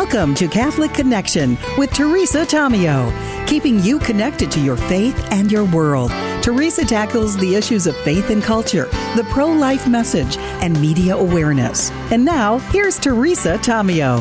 Welcome to Catholic Connection with Teresa Tomeo, keeping you connected to your faith and your world. Teresa tackles the issues of faith and culture, the pro-life message, and media awareness. And now, here's Teresa Tomeo.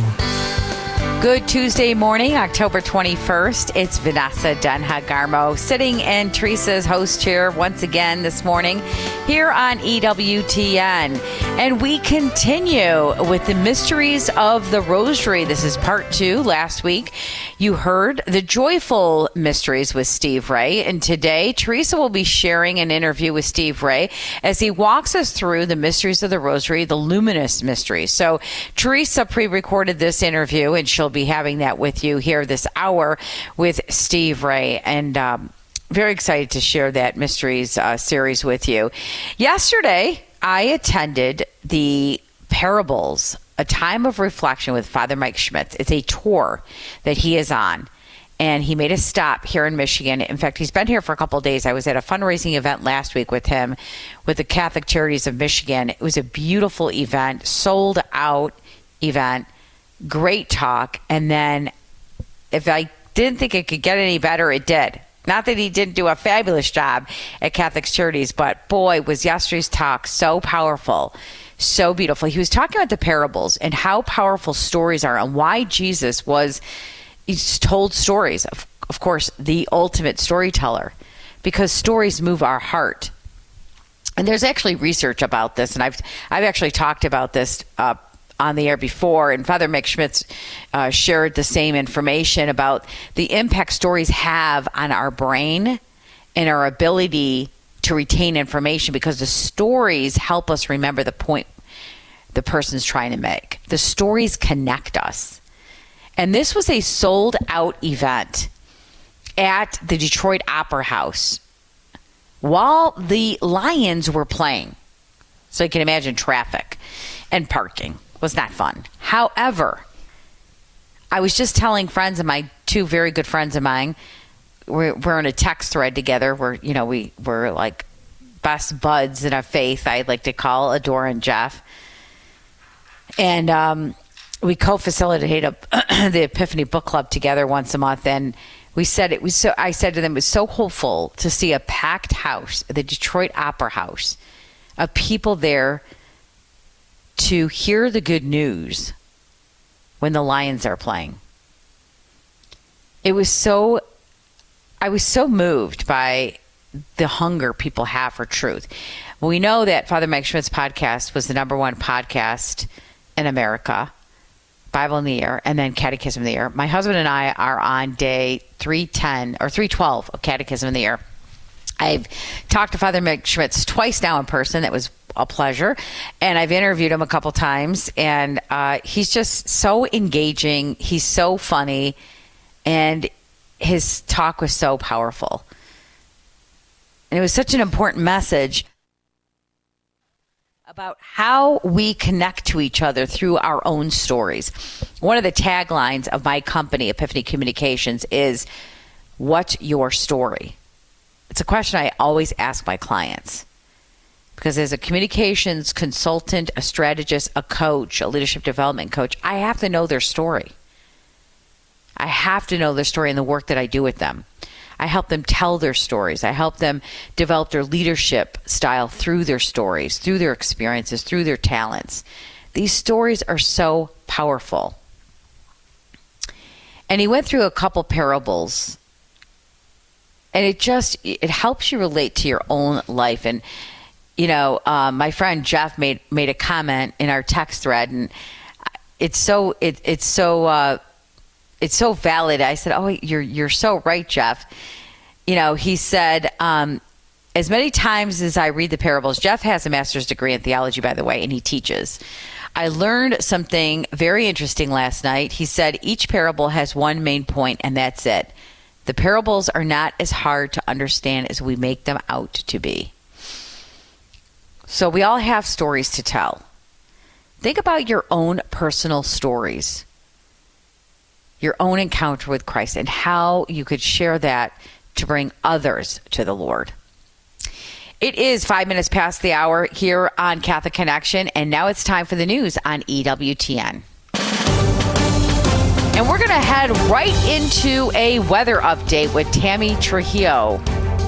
Good Tuesday morning, October 21st. It's Vanessa Denha-Garmo sitting in Teresa's host chair once again this morning here on EWTN. And we continue with the mysteries of the Rosary. This is part 2. Last week, you heard the joyful mysteries with Steve Ray. And today, Teresa will be sharing an interview with Steve Ray as he walks us through the mysteries of the Rosary, the luminous mysteries. So Teresa pre-recorded this interview, and she'll be having that with you here this hour with Steve Ray, and very excited to share that mysteries series with you. Yesterday, I attended the Parables, a time of reflection with Father Mike Schmitz. It's a tour that he is on, and he made a stop here in Michigan. In fact, he's been here for a couple of days. I was at a fundraising event last week with him with the Catholic Charities of Michigan. It was a beautiful event, sold out event. Great talk. And then if I didn't think it could get any better, it did. Not that he didn't do a fabulous job at Catholic Charities, but boy, was yesterday's talk so powerful, so beautiful. He was talking about the parables and how powerful stories are and why Jesus he's told stories. Of course, the ultimate storyteller, because stories move our heart. And there's actually research about this, and I've actually talked about this on the air before, and Father Mike Schmitz shared the same information about the impact stories have on our brain and our ability to retain information, because the stories help us remember the point the person's trying to make. The stories connect us. And this was a sold out event at the Detroit Opera House while the Lions were playing. So you can imagine traffic and parking was not fun. However, I was just telling friends of mine, two very good friends of mine, we're in a text thread together. We're like best buds in our faith, I like to call Adora and Jeff. And we co-facilitate the Epiphany Book Club together once a month. And I said to them, it was so hopeful to see a packed house, the Detroit Opera House, of people there to hear the good news when the Lions are playing. I was so moved by the hunger people have for truth. We know that Father Mike Schmitz's podcast was the number one podcast in America, Bible in the Air, and then Catechism in the Air. My husband and I are on day 310 or 312 of Catechism in the Air. I've talked to Father Mike Schmitz twice now in person. That was a pleasure. And I've interviewed him a couple times, and he's just so engaging. He's so funny, and his talk was so powerful. And it was such an important message about how we connect to each other through our own stories. One of the taglines of my company, Epiphany Communications, is, "What's your story?" It's a question I always ask my clients, because as a communications consultant, a strategist, a coach, a leadership development coach, I have to know their story. I have to know their story in the work that I do with them. I help them tell their stories. I help them develop their leadership style through their stories, through their experiences, through their talents. These stories are so powerful. And he went through a couple parables, and it helps you relate to your own life. And my friend Jeff made a comment in our text thread, and it's so valid. I said, "Oh, you're so right, Jeff." He said, as many times as I read the parables, Jeff has a master's degree in theology, by the way, and he teaches. I learned something very interesting last night. He said each parable has one main point, and that's it. The parables are not as hard to understand as we make them out to be. So we all have stories to tell. Think about your own personal stories, your own encounter with Christ, and how you could share that to bring others to the Lord. It is 5 minutes past the hour here on Catholic Connection, and now it's time for the news on EWTN. And we're going to head right into a weather update with Tammy Trujillo.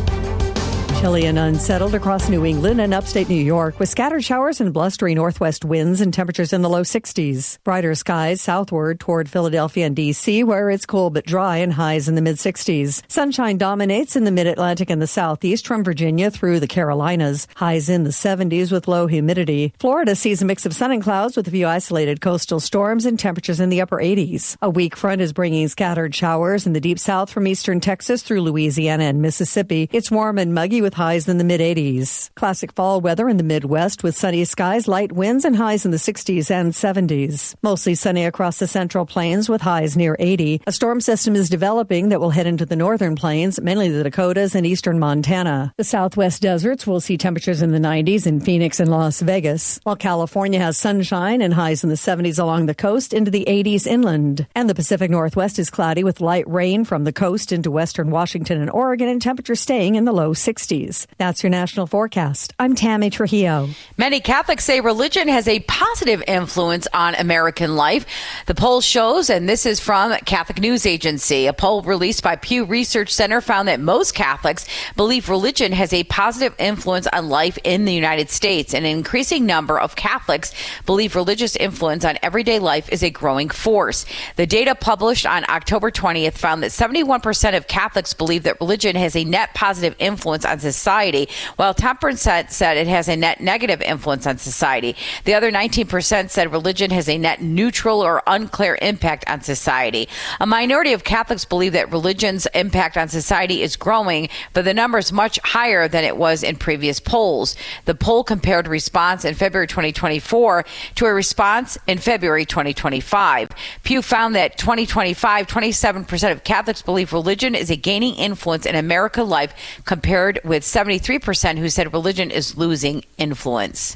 Chilly and unsettled across New England and upstate New York with scattered showers and blustery northwest winds and temperatures in the low 60s. Brighter skies southward toward Philadelphia and D.C., where it's cool but dry and highs in the mid-60s. Sunshine dominates in the mid-Atlantic and the southeast from Virginia through the Carolinas. Highs in the 70s with low humidity. Florida sees a mix of sun and clouds with a few isolated coastal storms and temperatures in the upper 80s. A weak front is bringing scattered showers in the deep south from eastern Texas through Louisiana and Mississippi. It's warm and muggy with highs in the mid-80s. Classic fall weather in the Midwest with sunny skies, light winds, and highs in the 60s and 70s. Mostly sunny across the Central Plains with highs near 80. A storm system is developing that will head into the northern plains, mainly the Dakotas and eastern Montana. The Southwest deserts will see temperatures in the 90s in Phoenix and Las Vegas, while California has sunshine and highs in the 70s along the coast into the 80s inland. And the Pacific Northwest is cloudy with light rain from the coast into western Washington and Oregon and temperatures staying in the low 60s. That's your national forecast. I'm Tammy Trujillo. Many Catholics say religion has a positive influence on American life. The poll shows, and this is from Catholic News Agency, a poll released by Pew Research Center found that most Catholics believe religion has a positive influence on life in the United States. An increasing number of Catholics believe religious influence on everyday life is a growing force. The data published on October 20th found that 71% of Catholics believe that religion has a net positive influence on society, while 10% said it has a net negative influence on society. The other 19% said religion has a net neutral or unclear impact on society. A minority of Catholics believe that religion's impact on society is growing, but the number is much higher than it was in previous polls. The poll compared response in February 2024 to a response in February 2025. Pew found that 2025, 27% of Catholics believe religion is a gaining influence in American life compared with 73% who said religion is losing influence.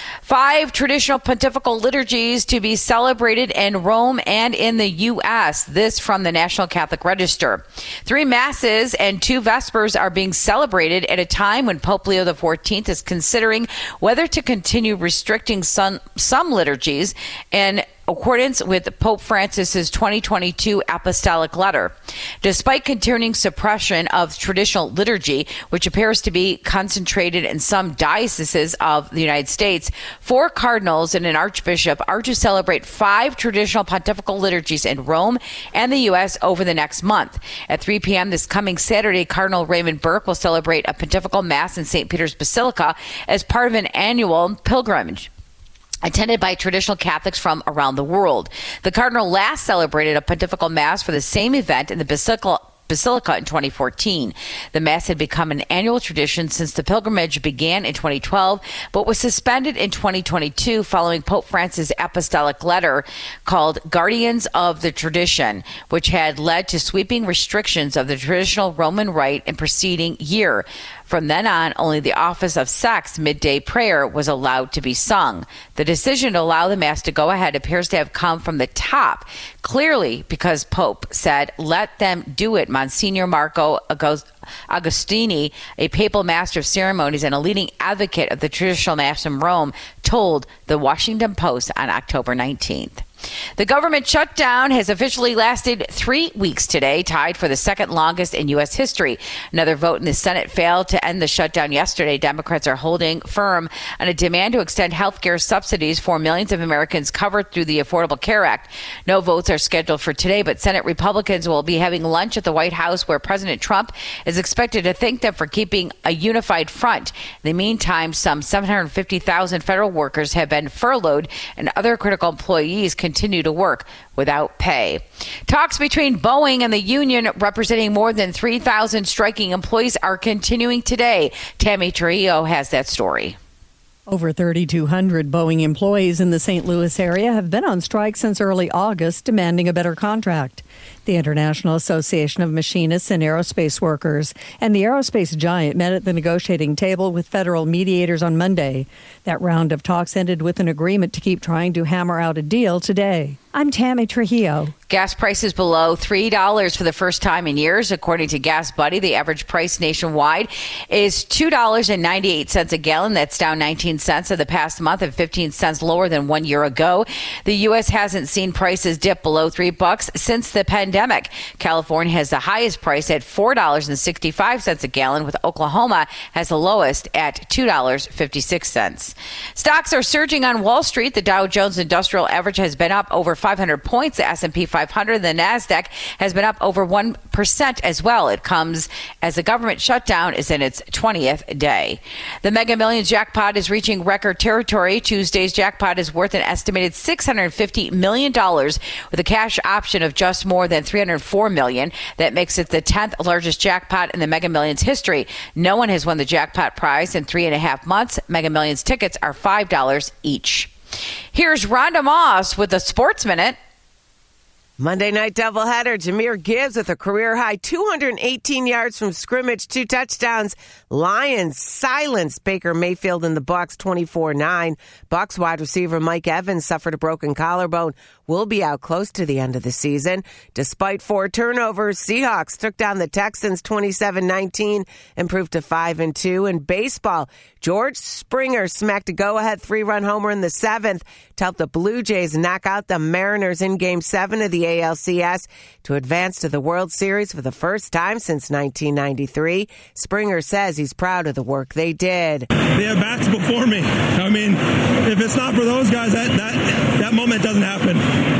5 traditional pontifical liturgies to be celebrated in Rome and in the U.S. This from the National Catholic Register. 3 masses and 2 vespers are being celebrated at a time when Pope Leo XIV is considering whether to continue restricting some liturgies in accordance with Pope Francis's 2022 apostolic letter. Despite continuing suppression of traditional liturgy, which appears to be concentrated in some dioceses of the United States, 4 cardinals and an archbishop are to celebrate 5 traditional pontifical liturgies in Rome and the U.S. over the next month. At 3 p.m. this coming Saturday, Cardinal Raymond Burke will celebrate a pontifical mass in St. Peter's Basilica as part of an annual pilgrimage attended by traditional Catholics from around the world. The Cardinal last celebrated a pontifical mass for the same event in the Basilica in 2014. The Mass had become an annual tradition since the pilgrimage began in 2012, but was suspended in 2022 following Pope Francis' apostolic letter called Guardians of the Tradition, which had led to sweeping restrictions of the traditional Roman rite in preceding year. From then on, only the office of sex midday prayer was allowed to be sung. The decision to allow the Mass to go ahead appears to have come from the top, clearly because Pope said, "Let them do it." Monsignor Marco Agostini, a papal master of ceremonies and a leading advocate of the traditional Mass in Rome, told the Washington Post on October 19th. The government shutdown has officially lasted 3 weeks today, tied for the second longest in U.S. history. Another vote in the Senate failed to end the shutdown yesterday. Democrats are holding firm on a demand to extend health care subsidies for millions of Americans covered through the Affordable Care Act. No votes are scheduled for today, but Senate Republicans will be having lunch at the White House, where President Trump is expected to thank them for keeping a unified front. In the meantime, some 750,000 federal workers have been furloughed, and other critical employees continue to work without pay. Talks between Boeing and the union representing more than 3,000 striking employees are continuing today. Tammy Trujillo has that story. Over 3,200 Boeing employees in the St. Louis area have been on strike since early August, demanding a better contract. The International Association of Machinists and Aerospace Workers and the aerospace giant met at the negotiating table with federal mediators on Monday. That round of talks ended with an agreement to keep trying to hammer out a deal today. I'm Tammy Trujillo. Gas prices below $3 for the first time in years. According to Gas Buddy, the average price nationwide is $2.98 a gallon. That's down 19 cents in the past month and 15 cents lower than 1 year ago. The U.S. hasn't seen prices dip below $3 since the pandemic. California has the highest price at $4.65 a gallon, with Oklahoma has the lowest at $2.56. Stocks are surging on Wall Street. The Dow Jones Industrial Average has been up over 500 points. The S&P 500, the NASDAQ, has been up over 1% as well. It comes as the government shutdown is in its 20th day. The Mega Millions jackpot is reaching record territory. Tuesday's jackpot is worth an estimated $650 million, with a cash option of just more than $304 million. That makes it the 10th largest jackpot in the Mega Millions history. No one has won the jackpot prize in 3.5 months. Mega Millions tickets are $5 each. Here's Rhonda Moss with the Sports Minute. Monday night doubleheader. Jahmyr Gibbs with a career-high 218 yards from scrimmage, 2 touchdowns. Lions silenced Baker Mayfield and the Bucs 24-9. Bucs wide receiver Mike Evans suffered a broken collarbone. Will be out close to the end of the season. Despite 4 turnovers, Seahawks took down the Texans 27-19, improved to 5-2. In baseball, George Springer smacked a go-ahead 3-run homer in the 7th to help the Blue Jays knock out the Mariners in Game 7 of the ALCS to advance to the World Series for the first time since 1993. Springer says he's proud of the work they did. They have bats before me. I mean, if it's not for those guys, that moment doesn't happen.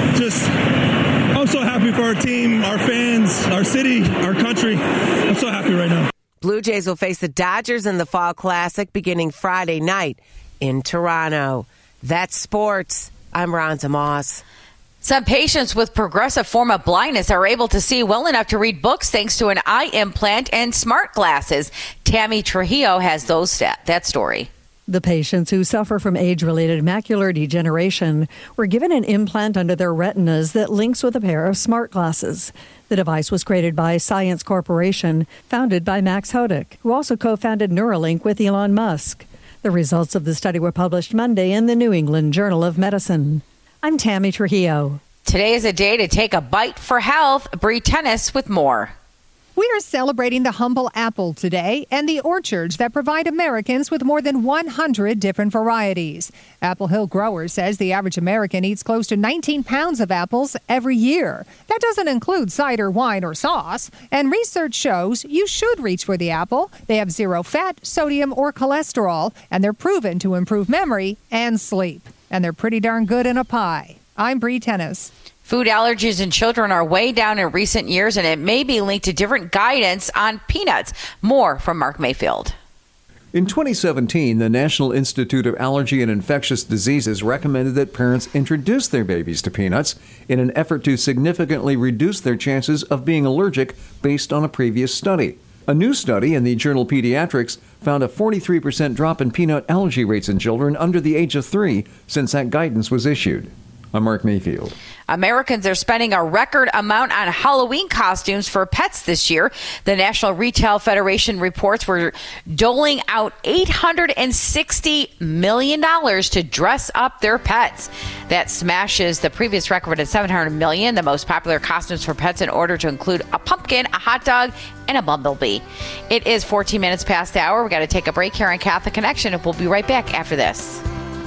I'm so happy for our team, our fans, our city, our country. I'm so happy right now. Blue Jays will face the Dodgers in the Fall Classic beginning Friday night in Toronto. That's sports. I'm Rhonda Moss. Some patients with progressive form of blindness are able to see well enough to read books thanks to an eye implant and smart glasses. Tammy Trujillo has that story. The patients who suffer from age-related macular degeneration were given an implant under their retinas that links with a pair of smart glasses. The device was created by Science Corporation, founded by Max Hodick, who also co-founded Neuralink with Elon Musk. The results of the study were published Monday in the New England Journal of Medicine. I'm Tammy Trujillo. Today is a day to take a bite for health. Bree Tennis with more. We are celebrating the humble apple today and the orchards that provide Americans with more than 100 different varieties. Apple Hill Grower says the average American eats close to 19 pounds of apples every year. That doesn't include cider, wine, or sauce. And research shows you should reach for the apple. They have 0 fat, sodium, or cholesterol, and they're proven to improve memory and sleep. And they're pretty darn good in a pie. I'm Bree Tennis. Food allergies in children are way down in recent years, and it may be linked to different guidance on peanuts. More from Mark Mayfield. In 2017, the National Institute of Allergy and Infectious Diseases recommended that parents introduce their babies to peanuts in an effort to significantly reduce their chances of being allergic based on a previous study. A new study in the journal Pediatrics found a 43% drop in peanut allergy rates in children under the age of 3 since that guidance was issued. I'm Mark Mayfield. Americans are spending a record amount on Halloween costumes for pets this year. The National Retail Federation reports we're doling out $860 million to dress up their pets. That smashes the previous record at $700 million. The most popular costumes for pets in order to include a pumpkin, a hot dog, and a bumblebee. It is 14 minutes past the hour. We've got to take a break here on Catholic Connection, and we'll be right back after this.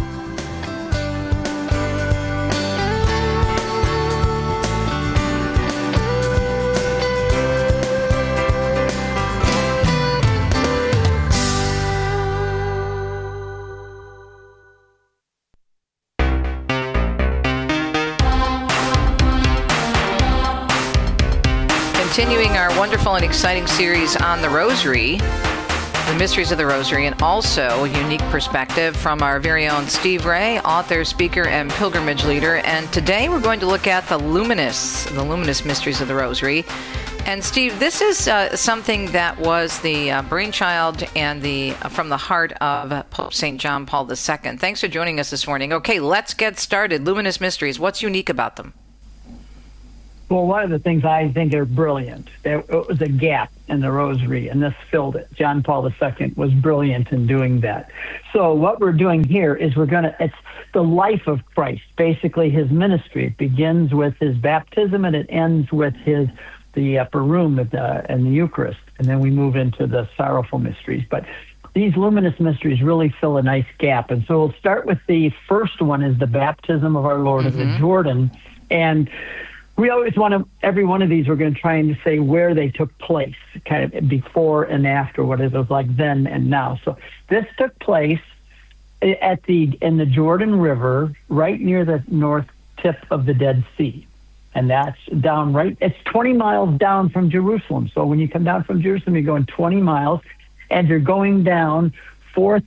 Continuing our wonderful and exciting series on the Rosary, the mysteries of the Rosary, and also a unique perspective from our very own Steve Ray, author, speaker, and pilgrimage leader. And today we're going to look at the luminous mysteries of the Rosary. And Steve, this is something that was the brainchild and from the heart of Pope St. John Paul II. Thanks for joining us this morning. Okay, let's get started. Luminous mysteries, what's unique about them? Well, one of the things I think are brilliant, it was a gap in the rosary, and this filled it. John Paul II was brilliant in doing that. So what we're doing here is it's the life of Christ, basically his ministry. It begins with his baptism, and it ends with the upper room and the Eucharist. And then we move into the sorrowful mysteries. But these luminous mysteries really fill a nice gap. And so we'll start with the first one, is the baptism of our Lord in the Jordan. And we always every one of these, we're going to try and say where they took place, kind of before and after, what it was like then and now. So this took place in the Jordan River, right near the north tip of the Dead Sea. And that's it's 20 miles down from Jerusalem. So when you come down from Jerusalem, you're going 20 miles, and you're going down over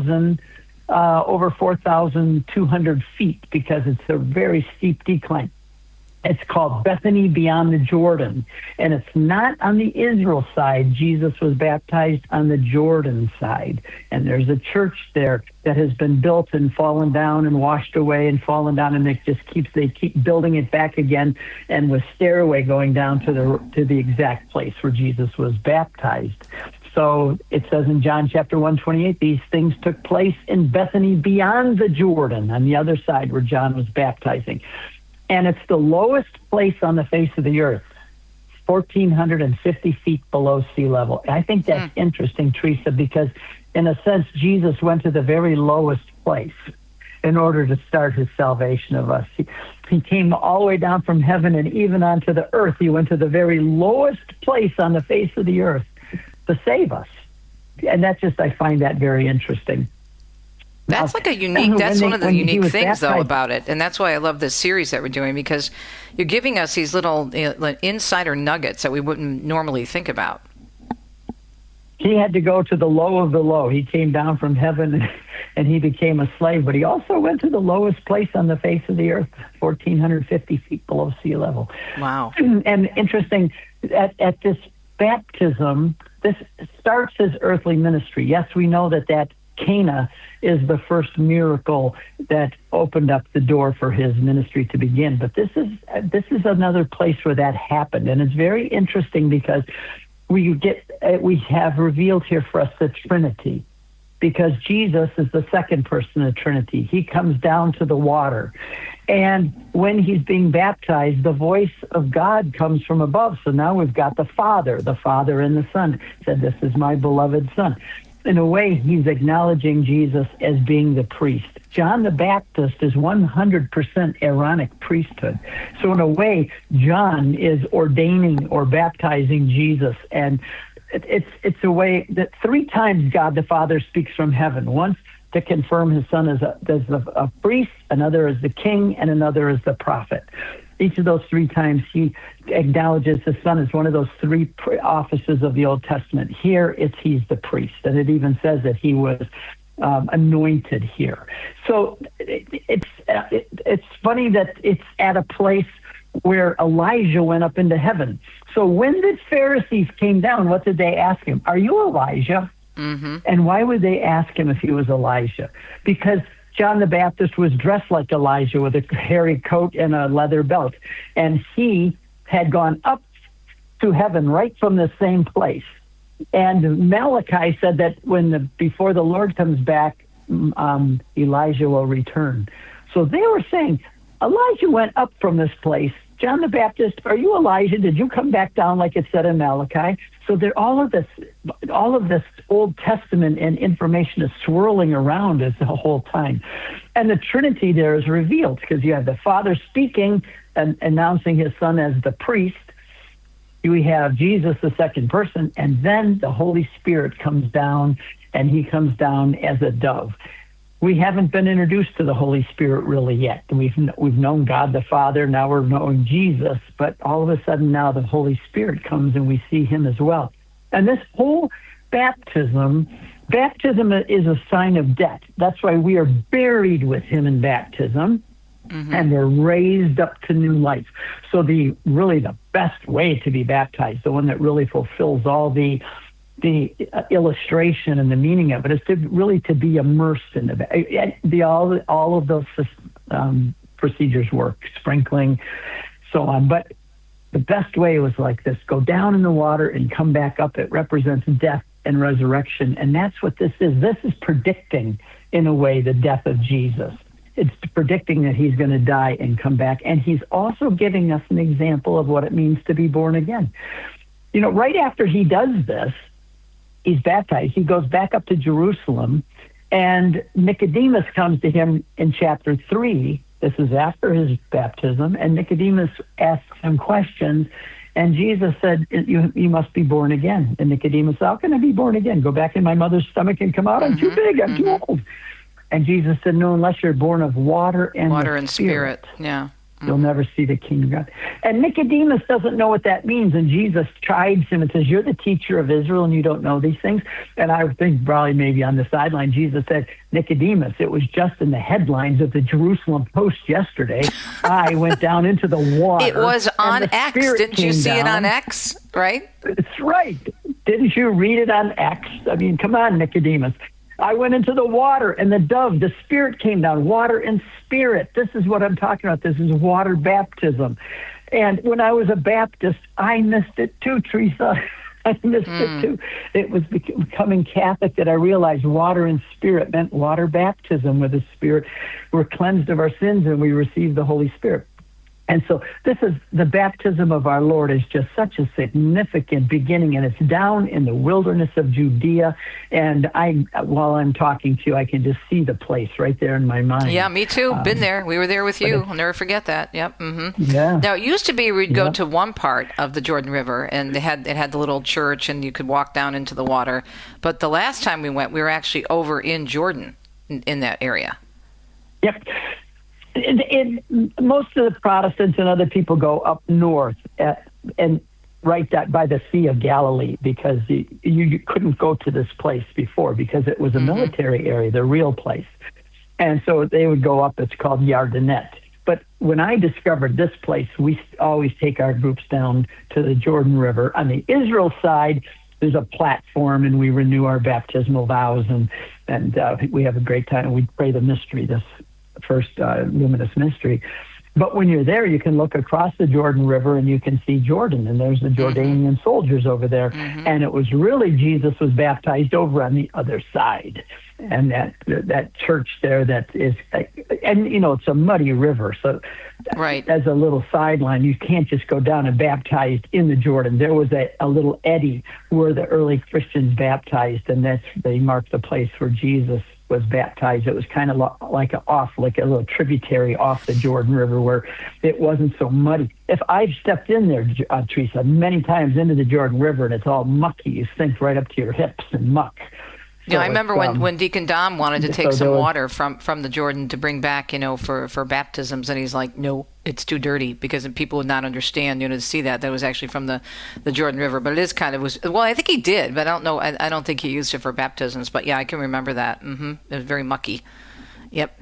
4,200 feet, because it's a very steep decline. It's called Bethany beyond the Jordan, and it's not on the Israel side. Jesus was baptized on the Jordan side, and there's a church there that has been built and fallen down and washed away and fallen down, and they keep building it back again, and with stairway going down to the exact place where Jesus was baptized. So it says in John chapter 1:28, these things took place in Bethany beyond the Jordan, on the other side where John was baptizing. And it's the lowest place on the face of the earth, 1,450 feet below sea level. I think that's interesting, Teresa, because in a sense, Jesus went to the very lowest place in order to start his salvation of us. He came all the way down from heaven, and even onto the earth. He went to the very lowest place on the face of the earth to save us. And I find that very interesting. That's one of the unique things, though, about it. And that's why I love this series that we're doing, because you're giving us these little insider nuggets that we wouldn't normally think about. He had to go to the low of the low. He came down from heaven and he became a slave, but he also went to the lowest place on the face of the earth, 1,450 feet below sea level. Wow. And interesting, at this baptism, this starts his earthly ministry. Yes, we know that Cana is the first miracle that opened up the door for his ministry to begin. But this is another place where that happened, and it's very interesting because we have revealed here for us the Trinity, because Jesus is the second person of the Trinity. He comes down to the water, and when he's being baptized, the voice of God comes from above. So now we've got the Father and the Son. He said, "This is my beloved Son." In a way, he's acknowledging Jesus as being the priest. John the Baptist is 100% Aaronic priesthood. So in a way, John is ordaining or baptizing Jesus. And it's a way that 3 times God the Father speaks from heaven. Once to confirm his Son as a priest, another as the king, and another as the prophet. Each of those 3 times he acknowledges his Son as one of those 3 offices of the Old Testament. Here, he's the priest, and it even says that he was anointed here. So it's funny that it's at a place where Elijah went up into heaven. So when the Pharisees came down, what did they ask him? "Are you Elijah?" Mm-hmm. And why would they ask him if he was Elijah? Because John the Baptist was dressed like Elijah with a hairy coat and a leather belt. And he had gone up to heaven right from the same place. And Malachi said that before the Lord comes back, Elijah will return. So they were saying, Elijah went up from this place. John the Baptist, are you Elijah? Did you come back down like it said in Malachi? So there, all of this Old Testament and information is swirling around us the whole time. And the Trinity there is revealed, because you have the Father speaking and announcing his Son as the priest. We have Jesus, the second person, and then the Holy Spirit comes down, and he comes down as a dove. We haven't been introduced to the Holy Spirit really yet. We've known God the Father, now we're knowing Jesus, but all of a sudden now the Holy Spirit comes and we see him as well. And this whole baptism is a sign of death. That's why we are buried with him in baptism, and we're raised up to new life. So the best way to be baptized, the one that really fulfills all the illustration and the meaning of it, is to be immersed in all of those procedures work, sprinkling, so on. But the best way was like this: go down in the water and come back up. It represents death and resurrection. And that's what this is. This is predicting, in a way, the death of Jesus. It's predicting that he's going to die and come back. And he's also giving us an example of what it means to be born again. You know, right after he does this, he's baptized. He goes back up to Jerusalem, and Nicodemus comes to him in chapter 3. This is after his baptism, and Nicodemus asks him questions. And Jesus said, you must be born again. And Nicodemus, how can I be born again? Go back in my mother's stomach and come out? I'm too big. I'm too old. And Jesus said, no, unless you're born of water and spirit. Yeah. You'll never see the kingdom of God. And Nicodemus doesn't know what that means. And Jesus chides him and says, you're the teacher of Israel and you don't know these things. And I think probably maybe on the sideline, Jesus said, Nicodemus, it was just in the headlines of the Jerusalem Post yesterday. I went down into the water. It was on X. Didn't you see it on X, right? That's right. Didn't you read it on X? I mean, come on, Nicodemus. I went into the water, and the dove, the Spirit came down, water and spirit. This is what I'm talking about. This is water baptism. And when I was a Baptist, I missed it too, Teresa. I missed it too. It was becoming Catholic that I realized water and spirit meant water baptism with the Spirit. We're cleansed of our sins, and we receive the Holy Spirit. And so this is the baptism of our Lord is just such a significant beginning, and it's down in the wilderness of Judea. And while I'm talking to you, I can just see the place right there in my mind. Yeah, me too. Been there. We were there with you. I'll never forget that. Yep. Mm-hmm. Yeah. Now, it used to be we'd go to one part of the Jordan River, and it had the little church, and you could walk down into the water. But the last time we went, we were actually over in Jordan, in that area. Yep. Most of the Protestants and other people go up north and right by the Sea of Galilee, because you couldn't go to this place before because it was a military area, the real place. And so they would go up. It's called Yardenette. But when I discovered this place, we always take our groups down to the Jordan River. On the Israel side, there's a platform, and we renew our baptismal vows, and we have a great time. We pray the mystery, this first luminous mystery. But when you're there, you can look across the Jordan River and you can see Jordan, and there's the Jordanian soldiers over there. And it was really Jesus was baptized over on the other side. And that church there that is, and you know, it's a muddy river. So right. As a little sideline, you can't just go down and baptize in the Jordan. There was a little eddy where the early Christians baptized, and they marked the place where Jesus was baptized. It was kind of like a little tributary off the Jordan River where it wasn't so muddy. If I've stepped in there, Teresa, many times into the Jordan River, and it's all mucky, you sink right up to your hips in muck. Yeah, I remember when Deacon Dom wanted to take some water from the Jordan to bring back, for baptisms, and he's like, no, it's too dirty, because people would not understand, to see that was actually from the Jordan River. But it is I think he did, but I don't know. I don't think he used it for baptisms. But yeah, I can remember that. It was very mucky. Yep.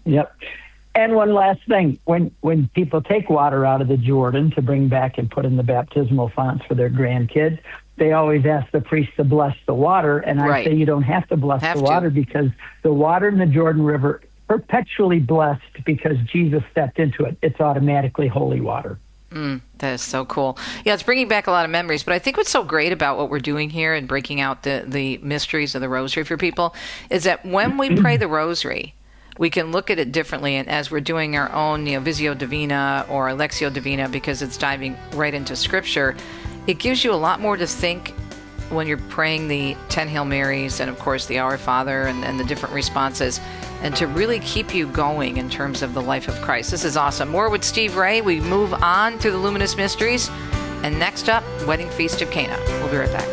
And one last thing, when people take water out of the Jordan to bring back and put in the baptismal fonts for their grandkids, they always ask the priest to bless the water, and I say you don't have to bless the water because the water in the Jordan River perpetually blessed because Jesus stepped into it. It's automatically holy water. That is so cool. Yeah, it's bringing back a lot of memories. But I think what's so great about what we're doing here and breaking out the mysteries of the Rosary for people is that when we pray the Rosary, we can look at it differently, and as we're doing our own, Visio Divina or Lectio Divina, because it's diving right into Scripture, it gives you a lot more to think when you're praying the 10 Hail Marys and, of course, the Our Father and the different responses, and to really keep you going in terms of the life of Christ. This is awesome. More with Steve Ray. We move on through the Luminous Mysteries. And next up, Wedding Feast of Cana. We'll be right back.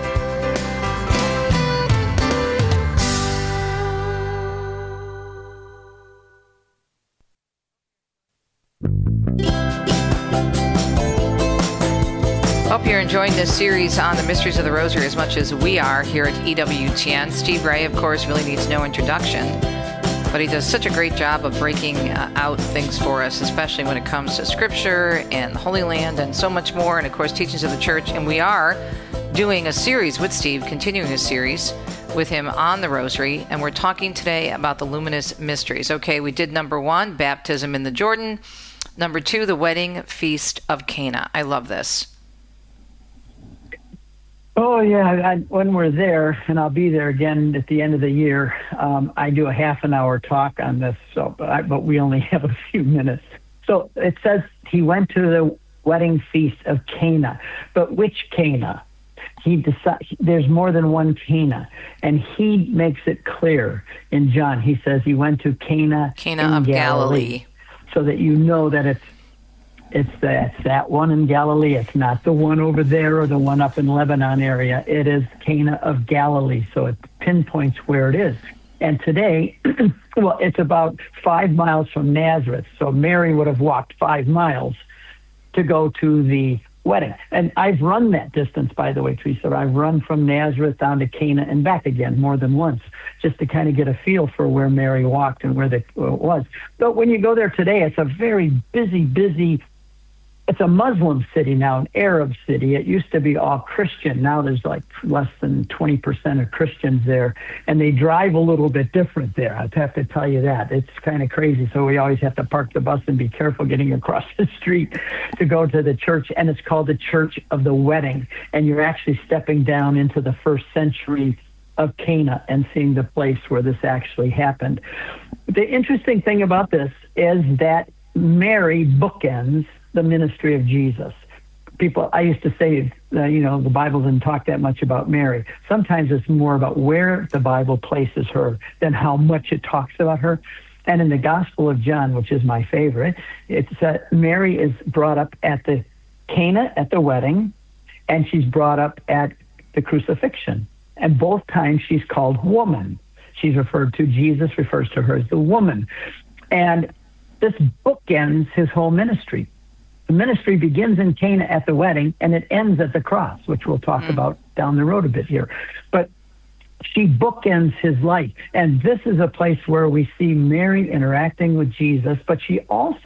Hope you're enjoying this series on the Mysteries of the Rosary as much as we are here at EWTN. Steve Ray, of course, really needs no introduction, but he does such a great job of breaking out things for us, especially when it comes to Scripture and the Holy Land and so much more, and, of course, teachings of the Church. And we are doing a series with Steve, continuing a series with him on the Rosary, and we're talking today about the Luminous Mysteries. Okay, we did number 1, baptism in the Jordan. Number 2, the wedding feast of Cana. I love this. Oh, yeah. When we're there, and I'll be there again at the end of the year, I do a half an hour talk on this, but we only have a few minutes. So it says he went to the wedding feast of Cana. But which Cana? There's more than one Cana, and he makes it clear in John. He says he went to Cana of Galilee. So that you know that it's that one in Galilee. It's not the one over there or the one up in Lebanon area. It is Cana of Galilee. So it pinpoints where it is. And today, well, it's about 5 miles from Nazareth. So Mary would have walked 5 miles to go to the wedding. And I've run that distance, by the way, Teresa. I've run from Nazareth down to Cana and back again more than once, just to kind of get a feel for where Mary walked and where it was. But when you go there today, it's a very busy, it's a Muslim city now, an Arab city. It used to be all Christian. Now there's like less than 20% of Christians there, and they drive a little bit different there. I have to tell you that. It's kind of crazy, so we always have to park the bus and be careful getting across the street to go to the church, and it's called the Church of the Wedding, and you're actually stepping down into the first century of Cana and seeing the place where this actually happened. The interesting thing about this is that Mary bookends the ministry of Jesus. I used to say, the Bible didn't talk that much about Mary. Sometimes it's more about where the Bible places her than how much it talks about her. And in the Gospel of John, which is my favorite, it's that Mary is brought up at the Cana at the wedding, and she's brought up at the crucifixion. And both times she's called woman. She's referred to, Jesus refers to her as the woman. And this bookends his whole ministry. The ministry begins in Cana at the wedding, and it ends at the cross, which we'll talk about down the road a bit here. But she bookends his life. And this is a place where we see Mary interacting with Jesus, but she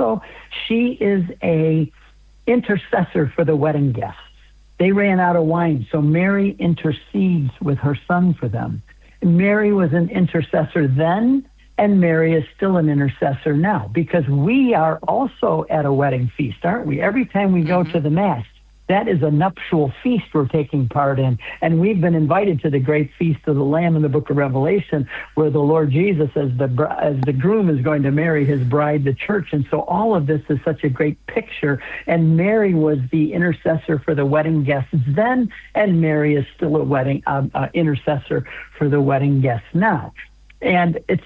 is a intercessor for the wedding guests. They ran out of wine, so Mary intercedes with her son for them. Mary was an intercessor then, and Mary is still an intercessor now, because we are also at a wedding feast, aren't we? Every time we go to the Mass, that is a nuptial feast we're taking part in. And we've been invited to the great feast of the Lamb in the book of Revelation, where the Lord Jesus, as the groom, is going to marry his bride, the church. And so all of this is such a great picture. And Mary was the intercessor for the wedding guests then, and Mary is still a wedding intercessor for the wedding guests now. And it's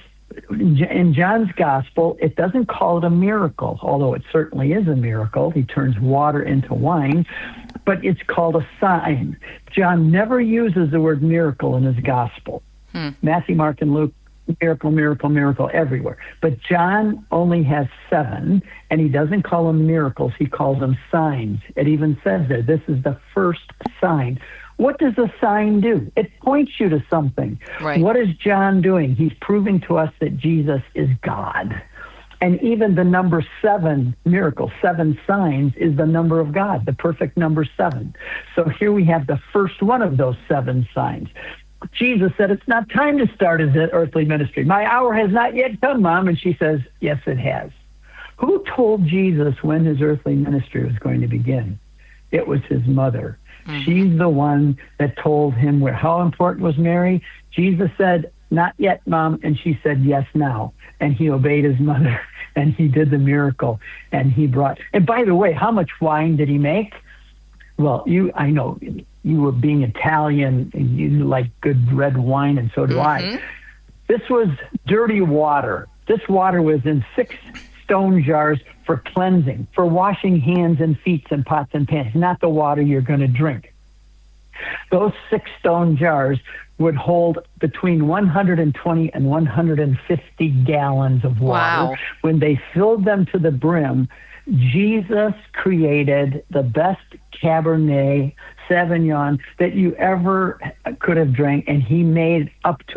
in John's gospel, it doesn't call it a miracle, although it certainly is a miracle. He turns water into wine, but it's called a sign. John never uses the word miracle in his gospel. Matthew, Mark, and Luke, miracle, miracle, miracle everywhere. But John only has 7, and he doesn't call them miracles. He calls them signs. It even says there, this is the first sign. What does a sign do? It points you to something. Right. What is John doing? He's proving to us that Jesus is God. And even the number 7 miracle, 7 signs, is the number of God, the perfect number 7. So here we have the first one of those 7 signs. Jesus said, it's not time to start his earthly ministry. My hour has not yet come, Mom. And she says, yes, it has. Who told Jesus when his earthly ministry was going to begin? It was his mother. She's the one that told him how important was Mary. Jesus said, not yet, Mom. And she said, yes, now. And he obeyed his mother, and he did the miracle. And he brought, and by the way, how much wine did he make? Well, I know you were being Italian, and you like good red wine, and so do I. This was dirty water. This water was in 6 stone jars for cleansing, for washing hands and feet and pots and pans, not the water you're going to drink. Those 6 stone jars would hold between 120 and 150 gallons of water. Wow. When they filled them to the brim, Jesus created the best Cabernet Sauvignon that you ever could have drank, and he made up to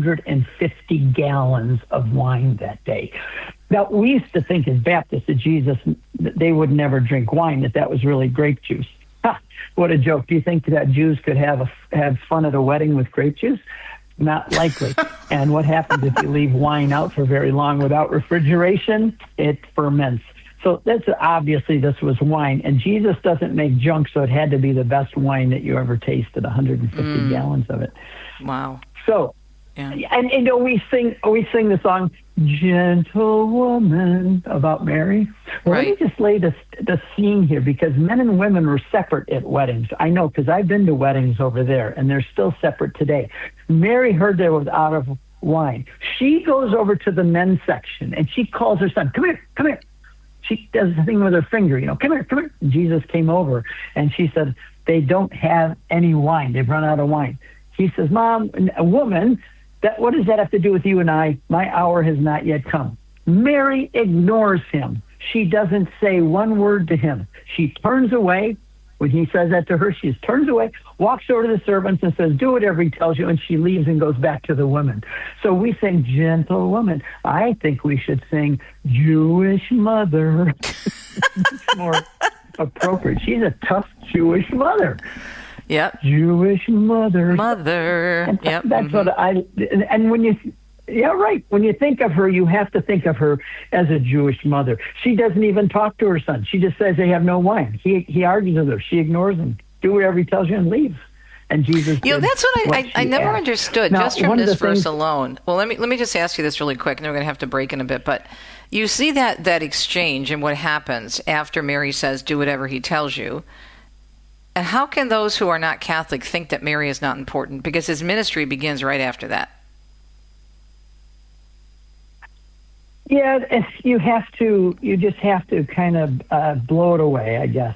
150 gallons of wine that day. Now, we used to think as Baptists that they would never drink wine, that was really grape juice. Ha, what a joke. Do you think that Jews could have fun at a wedding with grape juice? Not likely. And what happens if you leave wine out for very long without refrigeration? It ferments. So that's obviously this was wine, and Jesus doesn't make junk, so it had to be the best wine that you ever tasted. 150 gallons of it. Wow. So, yeah. And we sing the song "Gentle Woman" about Mary. Well, right. Let me just lay the scene here, because men and women were separate at weddings. I know, because I've been to weddings over there, and they're still separate today. Mary heard there was out of wine. She goes over to the men's section, and she calls her son, "Come here, come here." She does the thing with her finger, come here, come here. Jesus came over, and she said, "They don't have any wine. They've run out of wine." He says, "Mom, a woman, what does that have to do with you and I? My hour has not yet come." Mary ignores him. She doesn't say one word to him. She turns away. When he says that to her, she turns away, walks over to the servants and says, "Do whatever he tells you," and she leaves and goes back to the women. So we sing "Gentle Woman." I think we should sing "Jewish Mother." It's more appropriate. She's a tough Jewish mother. Yep. Jewish mother. Mother. Yep. That's what and when you, right. When you think of her, you have to think of her as a Jewish mother. She doesn't even talk to her son. She just says they have no wine. He argues with her. She ignores him. Do whatever he tells you and leaves. And Jesus. That's what I never understood, now, just from this verse things, alone. Well, let me just ask you this really quick, and then we're going to have to break in a bit. But you see that exchange and what happens after Mary says, "Do whatever he tells you." And how can those who are not Catholic think that Mary is not important? Because his ministry begins right after that. Yeah, you just have to kind of blow it away, I guess.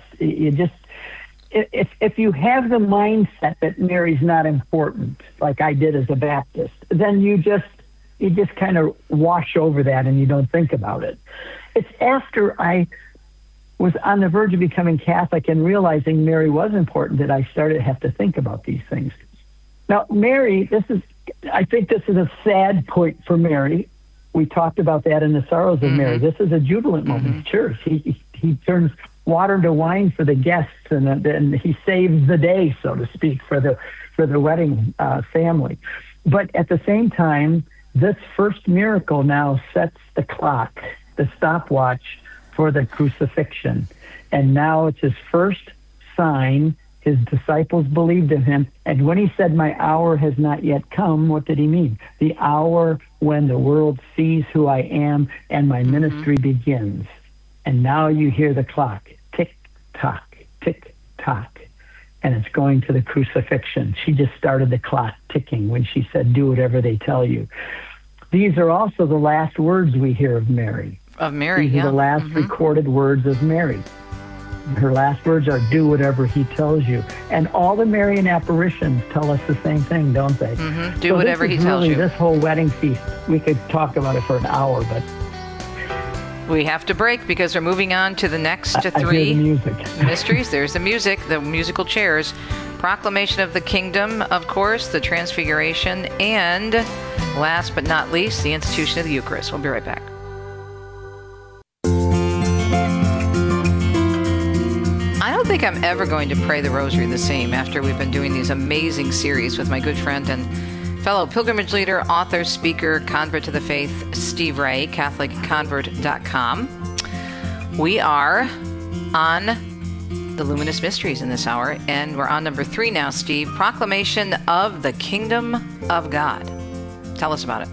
If you have the mindset that Mary's not important, like I did as a Baptist, then you just kind of wash over that and you don't think about it. It's after I was on the verge of becoming Catholic and realizing Mary was important that I started to have to think about these things. Now, Mary, I think this is a sad point for Mary. We talked about that in the Sorrows of Mary. This is a jubilant moment. Sure, he turns water to wine for the guests, and then he saves the day, so to speak, for the wedding family. But at the same time, this first miracle now sets the clock, the stopwatch for the crucifixion. And now it's his first sign. His disciples believed in him. And when he said, "My hour has not yet come," what did he mean? The hour when the world sees who I am and my ministry begins. And now you hear the clock, tick, tock, tick, tock. And it's going to the crucifixion. She just started the clock ticking when she said, "Do whatever they tell you." These are also the last words we hear of Mary. These are the last recorded words of Mary. Her last words are, "Do whatever he tells you." And all the Marian apparitions tell us the same thing, don't they? Do whatever he tells you. This whole wedding feast, we could talk about it for an hour, but we have to break because we're moving on to the next three I hear the music. mysteries. There's the music, the musical chairs, proclamation of the kingdom, of course, the transfiguration, and last but not least, the institution of the Eucharist. We'll be right back. I don't think I'm ever going to pray the rosary the same after we've been doing these amazing series with my good friend and fellow pilgrimage leader, author, speaker, convert to the faith, Steve Ray, CatholicConvert.com. We are on the Luminous Mysteries in this hour, and we're on number 3 now, Steve. Proclamation of the Kingdom of God. Tell us about it.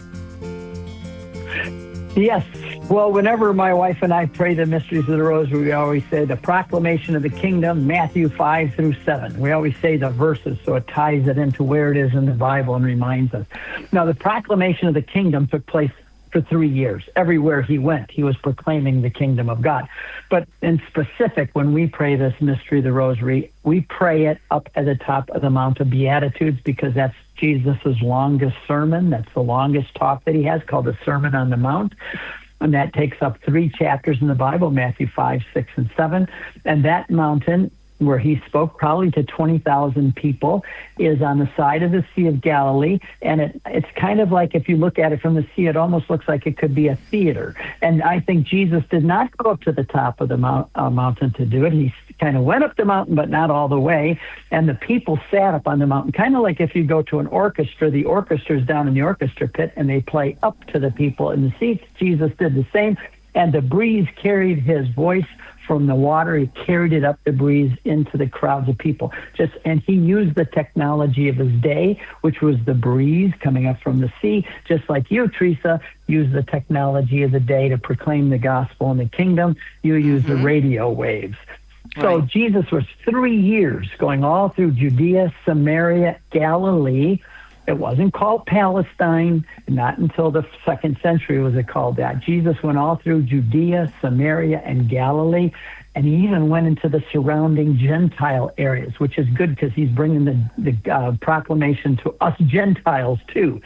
Yes. Well, whenever my wife and I pray the mysteries of the Rosary, we always say the proclamation of the kingdom, Matthew 5-7. We always say the verses, so it ties it into where it is in the Bible and reminds us. Now, the proclamation of the kingdom took place for 3 years. Everywhere he went, he was proclaiming the kingdom of God. But in specific, when we pray this mystery of the Rosary, we pray it up at the top of the Mount of Beatitudes, because that's Jesus' longest sermon. That's the longest talk that he has, called the Sermon on the Mount. And that takes up 3 chapters in the Bible, Matthew 5, 6, and 7. And that mountain, where he spoke probably to 20,000 people, is on the side of the Sea of Galilee. And it's kind of like, if you look at it from the sea, it almost looks like it could be a theater. And I think Jesus did not go up to the top of the mountain to do it. He kind of went up the mountain, but not all the way. And the people sat up on the mountain, kind of like if you go to an orchestra, the orchestra's down in the orchestra pit and they play up to the people in the seats. Jesus did the same. And the breeze carried his voice from the water. He carried it up the breeze into the crowds of people. And he used the technology of his day, which was the breeze coming up from the sea, just like you, Teresa, use the technology of the day to proclaim the gospel in the kingdom. You use the radio waves. So Jesus was 3 years going all through Judea, Samaria, Galilee. It wasn't called Palestine. Not until the 2nd century was it called that. Jesus went all through Judea, Samaria, and Galilee, and he even went into the surrounding Gentile areas, which is good because he's bringing the proclamation to us Gentiles too.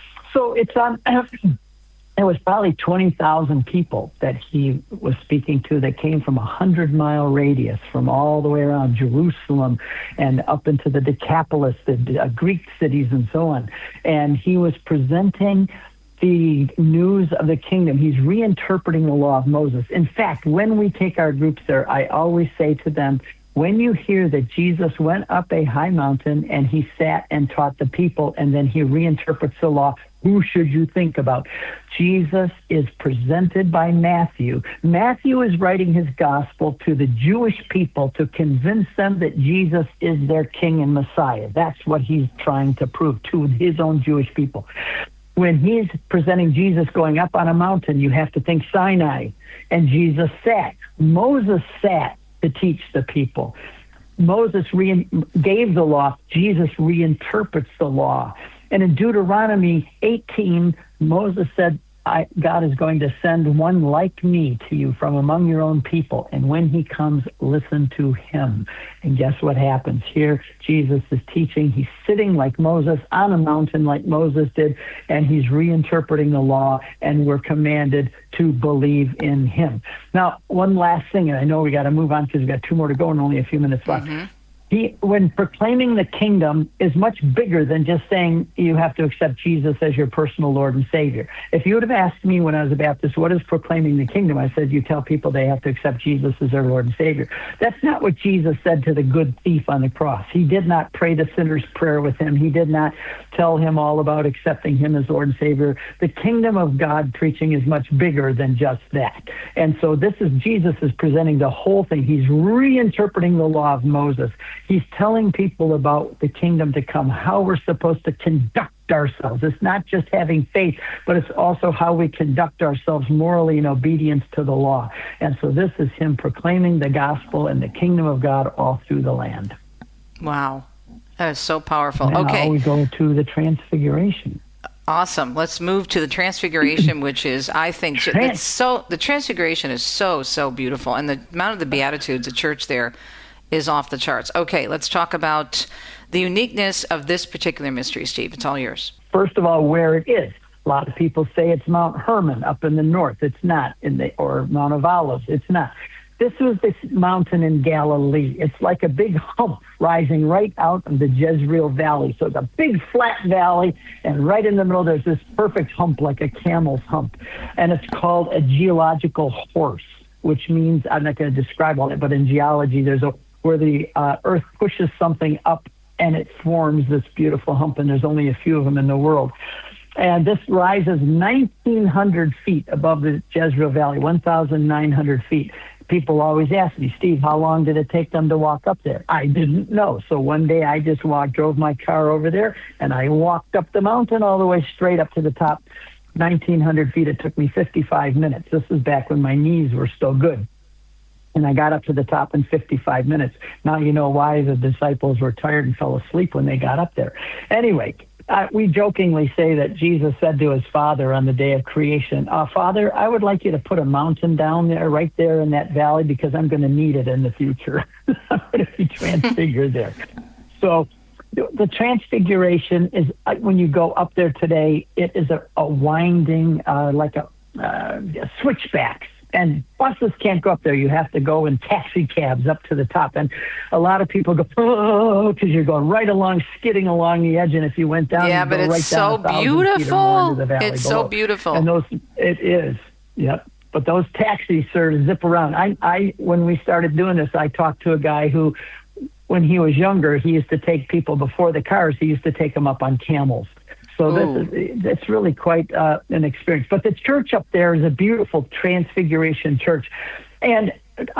So it's on. There was probably 20,000 people that he was speaking to that came from 100-mile radius, from all the way around Jerusalem and up into the Decapolis, the Greek cities and so on. And he was presenting the news of the kingdom. He's reinterpreting the law of Moses. In fact, when we take our groups there, I always say to them, when you hear that Jesus went up a high mountain and he sat and taught the people and then he reinterprets the law, who should you think about? Jesus is presented by Matthew. Matthew is writing his gospel to the Jewish people to convince them that Jesus is their king and Messiah. That's what he's trying to prove to his own Jewish people. When he's presenting Jesus going up on a mountain, you have to think Sinai. And Jesus sat. Moses sat to teach the people. Moses gave the law. Jesus reinterprets the law. And in Deuteronomy 18, Moses said, God is going to send one like me to you from among your own people. And when he comes, listen to him. And guess what happens? Here, Jesus is teaching. He's sitting like Moses on a mountain like Moses did, and he's reinterpreting the law, and we're commanded to believe in him. Now, one last thing, and I know we got to move on because we've got 2 more to go and only a few minutes left. When proclaiming the kingdom is much bigger than just saying you have to accept Jesus as your personal Lord and Savior. If you would have asked me when I was a Baptist, what is proclaiming the kingdom? I said, you tell people they have to accept Jesus as their Lord and Savior. That's not what Jesus said to the good thief on the cross. He did not pray the sinner's prayer with him. He did not tell him all about accepting him as Lord and Savior. The kingdom of God preaching is much bigger than just that. And so Jesus is presenting the whole thing. He's reinterpreting the law of Moses. He's telling people about the kingdom to come, how we're supposed to conduct ourselves. It's not just having faith, but it's also how we conduct ourselves morally in obedience to the law. And so this is him proclaiming the gospel and the kingdom of God all through the land. Wow. That is so powerful. And okay. Now we go to the transfiguration. Awesome. Let's move to the transfiguration, which is, I think, the transfiguration is so beautiful. And the amount of the Beatitudes, the church there, is off the charts. Okay, let's talk about the uniqueness of this particular mystery, Steve. It's all yours. First of all, where it is. A lot of people say it's Mount Hermon up in the north. It's not. Or Mount of Olives. It's not. This was this mountain in Galilee. It's like a big hump rising right out of the Jezreel Valley. So it's a big flat valley, and right in the middle there's this perfect hump like a camel's hump. And it's called a geological horse, which means, I'm not going to describe all that, but in geology where the earth pushes something up and it forms this beautiful hump, and there's only a few of them in the world. And this rises 1,900 feet above the Jezreel Valley, 1,900 feet. People always ask me, Steve, how long did it take them to walk up there? I didn't know. So one day I just drove my car over there, and I walked up the mountain all the way straight up to the top, 1,900 feet. It took me 55 minutes. This is back when my knees were still good. And I got up to the top in 55 minutes. Now you know why the disciples were tired and fell asleep when they got up there. Anyway, we jokingly say that Jesus said to his Father on the day of creation, Father, I would like you to put a mountain down there, right there in that valley, because I'm going to need it in the future. I'm going to be transfigured there. So the transfiguration is, when you go up there today, it is a winding, like a switchbacks. And buses can't go up there. You have to go in taxi cabs up to the top. And a lot of people go, oh, because you're going right along, skidding along the edge. And if you went down, but it's right so beautiful. It's so beautiful. And it is. Yep. But those taxis sort of zip around. When we started doing this, I talked to a guy who, when he was younger, he used to take people before the cars. He used to take them up on camels. So it's really quite an experience. But the church up there is a beautiful Transfiguration church. And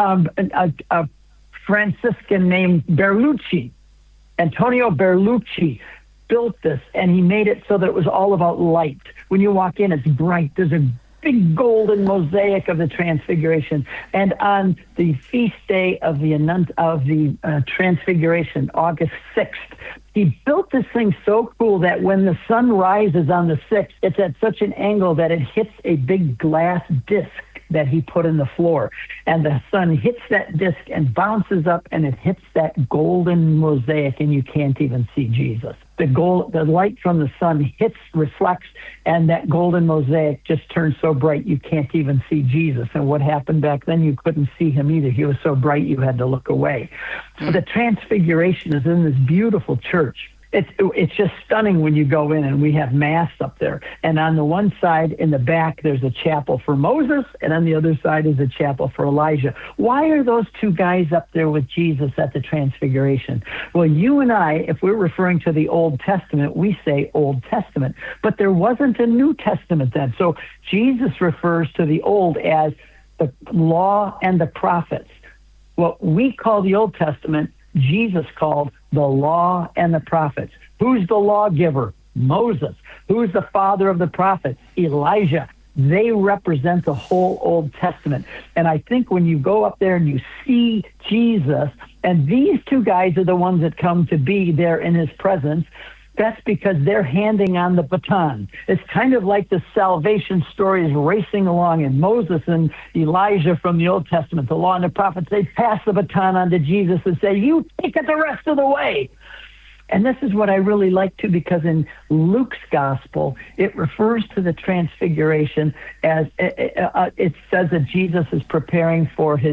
a Franciscan named Berlucci, Antonio Berlucci, built this, and he made it so that it was all about light. When you walk in, it's bright. There's a big golden mosaic of the Transfiguration. And on the feast day of the Transfiguration, August 6th, he built this thing so cool that when the sun rises on the 6th, it's at such an angle that it hits a big glass disc that he put in the floor. And the sun hits that disc and bounces up, and it hits that golden mosaic, and you can't even see Jesus. The light from the sun reflects, and that golden mosaic just turns so bright you can't even see Jesus. And what happened back then, you couldn't see him either. He was so bright you had to look away. So the Transfiguration is in this beautiful church. It's just stunning when you go in, and we have Mass up there. And on the one side, in the back, there's a chapel for Moses, and on the other side is a chapel for Elijah. Why are those two guys up there with Jesus at the Transfiguration? Well, you and I, if we're referring to the Old Testament, we say Old Testament. But there wasn't a New Testament then. So Jesus refers to the Old as the law and the prophets. What we call the Old Testament, Jesus called the law and the prophets. Who's the lawgiver? Moses. Who's the father of the prophets? Elijah. They represent the whole Old Testament. And I think when you go up there and you see Jesus, and these two guys are the ones that come to be there in his presence, that's because they're handing on the baton. It's kind of like the salvation story is racing along, and Moses and Elijah from the Old Testament, the law and the prophets, they pass the baton on to Jesus and say, you take it the rest of the way. And this is what I really like too, because in Luke's gospel, it refers to the Transfiguration as it says that Jesus is preparing for his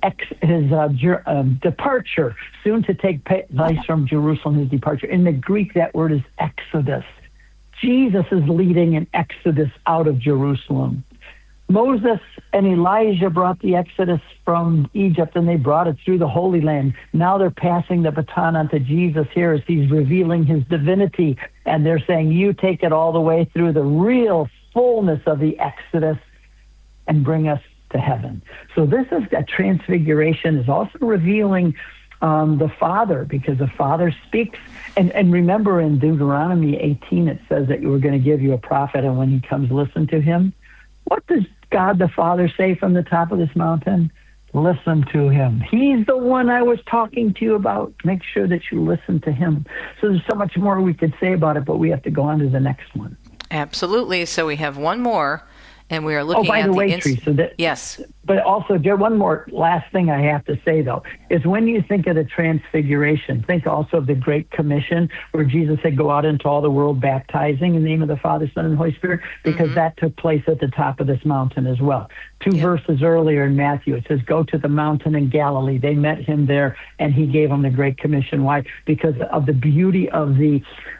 departure, soon to take place from Jerusalem, his departure. In the Greek, that word is exodus. Jesus is leading an exodus out of Jerusalem. Moses and Elijah brought the exodus from Egypt, and they brought it through the Holy Land. Now they're passing the baton on to Jesus here as he's revealing his divinity, and they're saying, you take it all the way through the real fullness of the exodus and bring us to heaven. So this is that Transfiguration is also revealing the Father, because the Father speaks. And remember in Deuteronomy 18, it says that you were going to give you a prophet, and when he comes, listen to him. What does God the Father say from the top of this mountain? Listen to him. He's the one I was talking to you about. Make sure that you listen to him. So there's so much more we could say about it, but we have to go on to the next one. Absolutely. So we have one more. And we are looking at yes. But also, one more last thing I have to say, though, is when you think of the Transfiguration, think also of the Great Commission, where Jesus said, go out into all the world baptizing in the name of the Father, Son, and Holy Spirit, because that took place at the top of this mountain as well. Two verses earlier in Matthew, it says, go to the mountain in Galilee. They met him there, and he gave them the Great Commission. Why? Because of the beauty of the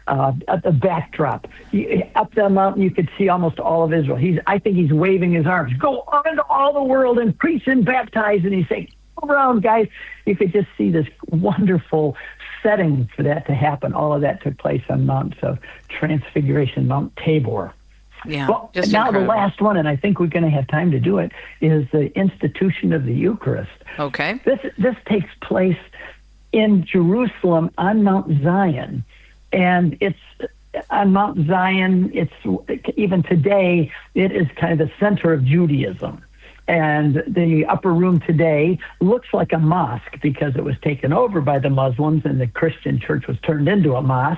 backdrop. Up the mountain, you could see almost all of Israel. I think he's waving his arms. Go out into all the world and preach and baptize. And he's saying, go around, guys. You could just see this wonderful setting for that to happen. All of that took place on Mount of Transfiguration, Mount Tabor. Yeah. Well, now the last one, and I think we're going to have time to do it, is the institution of the Eucharist. Okay. This takes place in Jerusalem on Mount Zion. And it's on Mount Zion, even today, it is kind of the center of Judaism. And the upper room today looks like a mosque because it was taken over by the Muslims and the Christian church was turned into a mosque.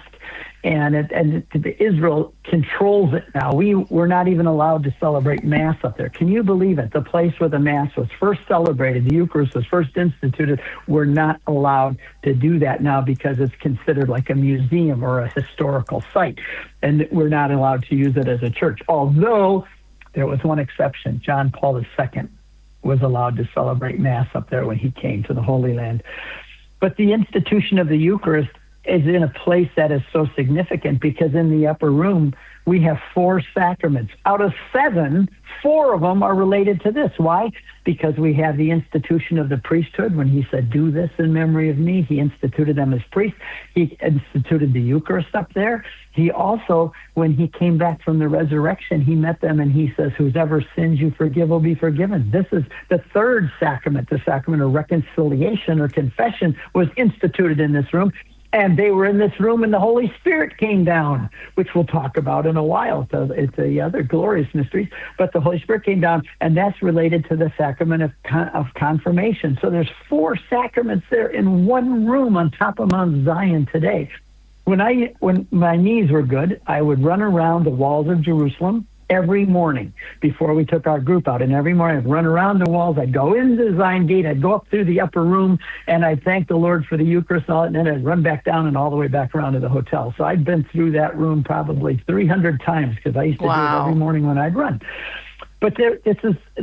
And Israel controls it now. We're not even allowed to celebrate Mass up there. Can you believe it? The place where the Mass was first celebrated, the Eucharist was first instituted, we're not allowed to do that now because it's considered like a museum or a historical site. And we're not allowed to use it as a church. Although there was one exception. John Paul II was allowed to celebrate Mass up there when he came to the Holy Land. But the institution of the Eucharist is in a place that is so significant because in the upper room, we have 4 sacraments. Out of 7, 4 of them are related to this. Why? Because we have the institution of the priesthood. When he said, do this in memory of me, he instituted them as priests. He instituted the Eucharist up there. He also, when he came back from the resurrection, he met them and he says, whoever sins you forgive will be forgiven. This is the 3rd sacrament. The sacrament of reconciliation or confession was instituted in this room. And they were in this room and the Holy Spirit came down, which we'll talk about in a while. So it's the other glorious mysteries. But the Holy Spirit came down, and that's related to the sacrament of confirmation. So there's 4 sacraments there in one room on top of Mount Zion today. When my knees were good, I would run around the walls of Jerusalem every morning before we took our group out. And every morning I'd run around the walls. I'd go into the Zion Gate. I'd go up through the upper room, and I'd thank the Lord for the Eucharist and all that, and then I'd run back down and all the way back around to the hotel. So I'd been through that room probably 300 times because I used to do it every morning when I'd run. But this is in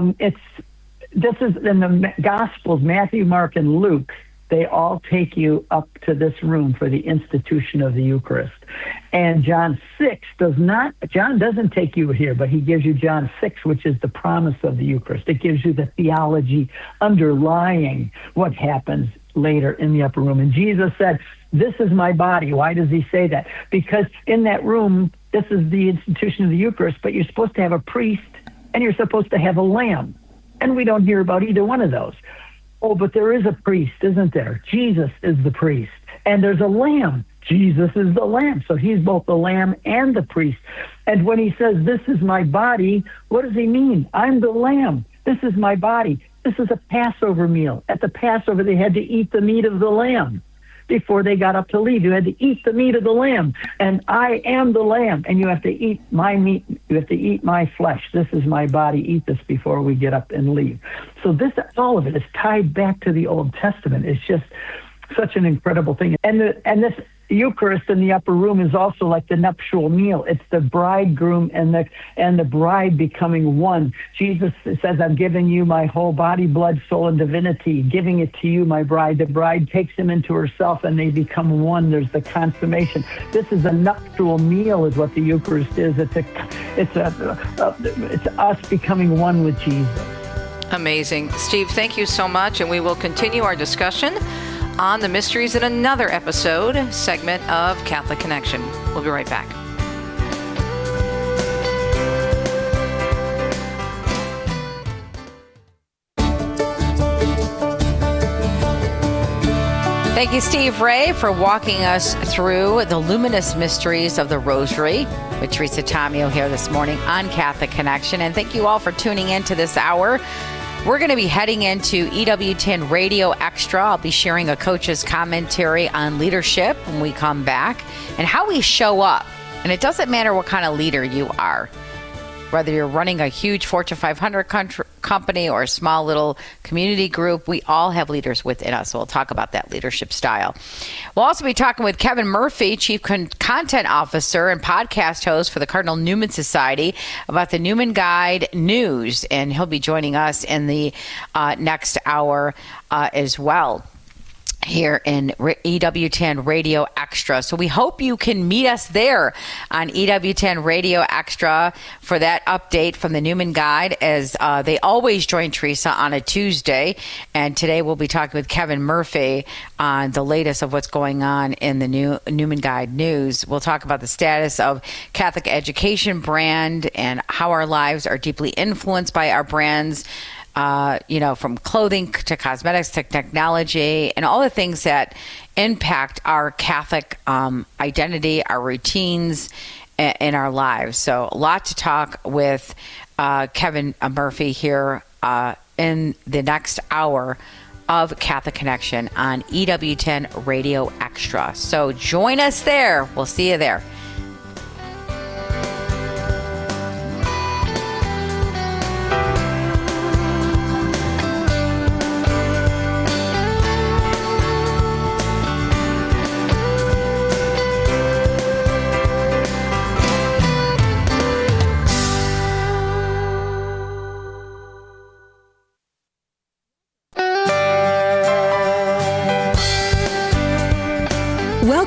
the Gospels, Matthew, Mark, and Luke. They all take you up to this room for the institution of the Eucharist. And John 6 doesn't take you here, but he gives you John 6, which is the promise of the Eucharist. It gives you the theology underlying what happens later in the upper room. And Jesus said, this is my body. Why does he say that? Because in that room, this is the institution of the Eucharist, but you're supposed to have a priest and you're supposed to have a lamb. And we don't hear about either one of those. Oh, but there is a priest, isn't there? Jesus is the priest. And there's a lamb. Jesus is the lamb. So he's both the lamb and the priest. And when he says, this is my body, what does he mean? I'm the lamb. This is my body. This is a Passover meal. At the Passover, they had to eat the meat of the lamb before they got up to leave. You had to eat the meat of the lamb. And I am the lamb. And you have to eat my meat. You have to eat my flesh. This is my body. Eat this before we get up and leave. So all of it is tied back to the Old Testament. It's just such an incredible thing. And this Eucharist in the upper room is also like the nuptial meal. It's the bridegroom and the bride becoming one. Jesus says, I'm giving you my whole body, blood, soul, and divinity, giving it to you, my bride. The bride takes him into herself and they become one. There's the consummation. This is a nuptial meal is what the Eucharist is. It's us becoming one with Jesus. Amazing. Steve, thank you so much. And we will continue our discussion on the mysteries in another segment of Catholic Connection. We'll be right back. Thank you, Steve Ray, for walking us through the luminous mysteries of the Rosary with Teresa Tomeo here this morning on Catholic Connection. And thank you all for tuning in to this hour. We're going to be heading into EWTN Radio Extra. I'll be sharing a coach's commentary on leadership when we come back and how we show up. And it doesn't matter what kind of leader you are, whether you're running a huge Fortune 500 company or a small little community group, we all have leaders within us. So we'll talk about that leadership style. We'll also be talking with Kevin Murphy, Chief Content Officer and podcast host for the Cardinal Newman Society, about the Newman Guide News. And he'll be joining us in the next hour as well, here in EWTN Radio Extra. So we hope you can meet us there on EWTN Radio Extra for that update from the Newman Guide, as they always join Teresa on a Tuesday. And today we'll be talking with Kevin Murphy on the latest of what's going on in the new Newman Guide News. We'll talk about the status of Catholic education brand and how our lives are deeply influenced by our brands. From clothing to cosmetics to technology and all the things that impact our Catholic identity, our routines, in our lives. So a lot to talk with Kevin Murphy here in the next hour of Catholic Connection on EWTN Radio Extra. So join us there. We'll see you there.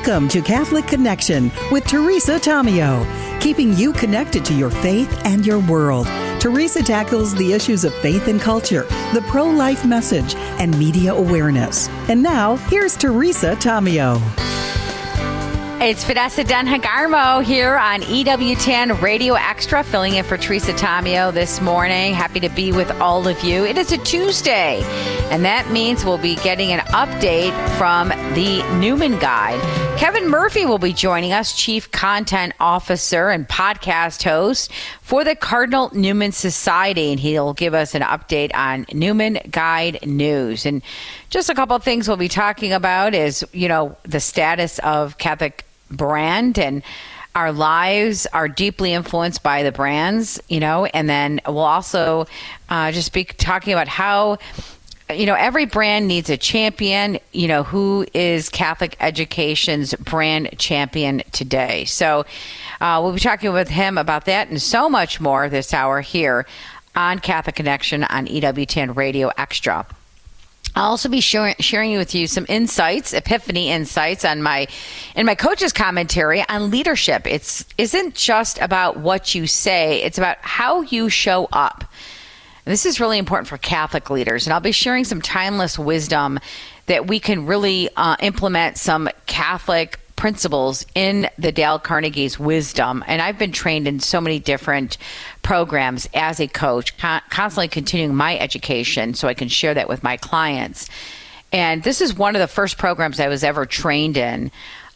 Welcome to Catholic Connection with Teresa Tomeo, keeping you connected to your faith and your world. Teresa tackles the issues of faith and culture, the pro-life message, and media awareness. And now, here's Teresa Tomeo. It's Vanessa Denha-Garmo here on EWTN Radio Extra, filling in for Teresa Tomeo this morning. Happy to be with all of you. It is a Tuesday, and that means we'll be getting an update from the Newman Guide. Kevin Murphy will be joining us, Chief Content Officer and podcast host for the Cardinal Newman Society, and he'll give us an update on Newman Guide news. And just a couple of things we'll be talking about is, the status of Catholic brand, and our lives are deeply influenced by the brands, and then we'll also just be talking about how, every brand needs a champion, who is Catholic education's brand champion today. So we'll be talking with him about that and so much more this hour here on Catholic Connection on EWTN Radio Extra. I'll also be sharing with you some insights, epiphany insights in my coach's commentary on leadership. It isn't just about what you say, it's about how you show up. And this is really important for Catholic leaders, and I'll be sharing some timeless wisdom that we can really implement some Catholic principles in the Dale Carnegie's wisdom. And I've been trained in so many different programs as a coach, constantly continuing my education so I can share that with my clients. And this is one of the first programs I was ever trained in.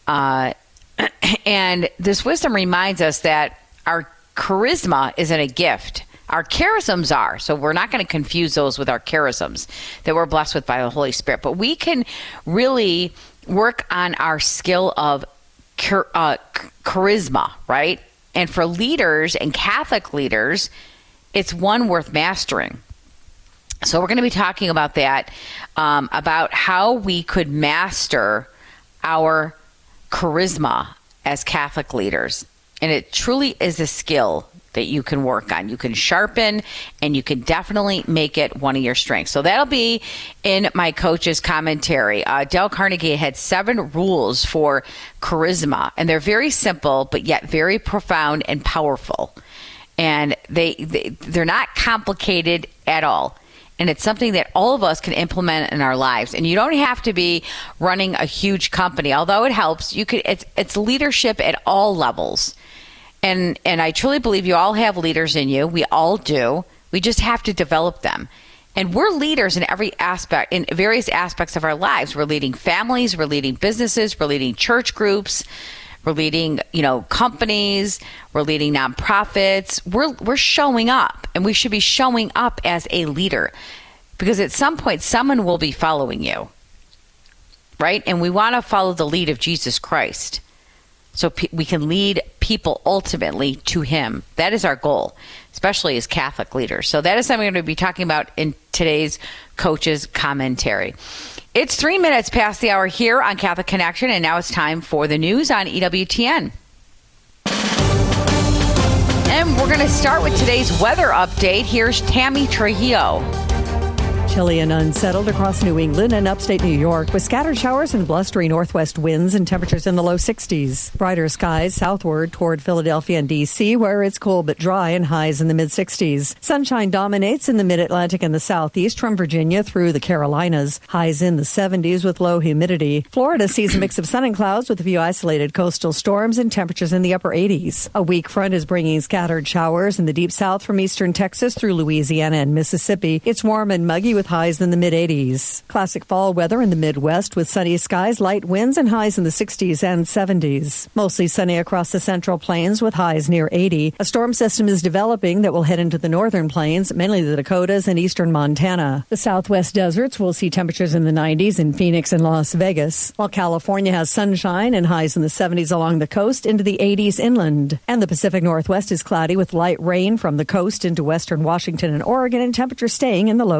And this wisdom reminds us that our charisma isn't a gift. Our charisms are. So we're not going to confuse those with our charisms that we're blessed with by the Holy Spirit. But we can really work on our skill of charisma, right? And for leaders and Catholic leaders, it's one worth mastering. So we're going to be talking about that, about how we could master our charisma as Catholic leaders. And it truly is a skill that you can work on. You can sharpen, and you can definitely make it one of your strengths. So that'll be in my coach's commentary. Dale Carnegie had 7 rules for charisma, and they're very simple, but yet very profound and powerful. And they're not complicated at all. And it's something that all of us can implement in our lives. And you don't have to be running a huge company, although it helps. It's leadership at all levels. And I truly believe you all have leaders in you. We all do. We just have to develop them. And we're leaders in every aspect, in various aspects of our lives. We're leading families, we're leading businesses, we're leading church groups, we're leading, companies, we're leading nonprofits. We're showing up, and we should be showing up as a leader, because at some point someone will be following you, right? And we want to follow the lead of Jesus Christ, so we can lead people ultimately to him. That is our goal, especially as Catholic leaders. So that is something we're going to be talking about in today's coach's commentary. It's 3 minutes past the hour here on Catholic Connection, and now it's time for the news on EWTN. And we're going to start with today's weather update. Here's Tammy Trujillo. Chilly and unsettled across New England and upstate New York, with scattered showers and blustery northwest winds and temperatures in the low 60s. Brighter skies southward toward Philadelphia and D.C., where it's cool but dry and highs in the mid-60s. Sunshine dominates in the mid-Atlantic and the southeast from Virginia through the Carolinas. Highs in the 70s with low humidity. Florida sees a mix of sun and clouds with a few isolated coastal storms and temperatures in the upper 80s. A weak front is bringing scattered showers in the deep south from eastern Texas through Louisiana and Mississippi. It's warm and muggy with highs in the mid-80s. Classic fall weather in the Midwest with sunny skies, light winds, and highs in the 60s and 70s. Mostly sunny across the Central Plains with highs near 80. A storm system is developing that will head into the northern plains, mainly the Dakotas and eastern Montana. The Southwest deserts will see temperatures in the 90s in Phoenix and Las Vegas, while California has sunshine and highs in the 70s along the coast into the 80s inland. And the Pacific Northwest is cloudy with light rain from the coast into western Washington and Oregon, and temperatures staying in the low 60s.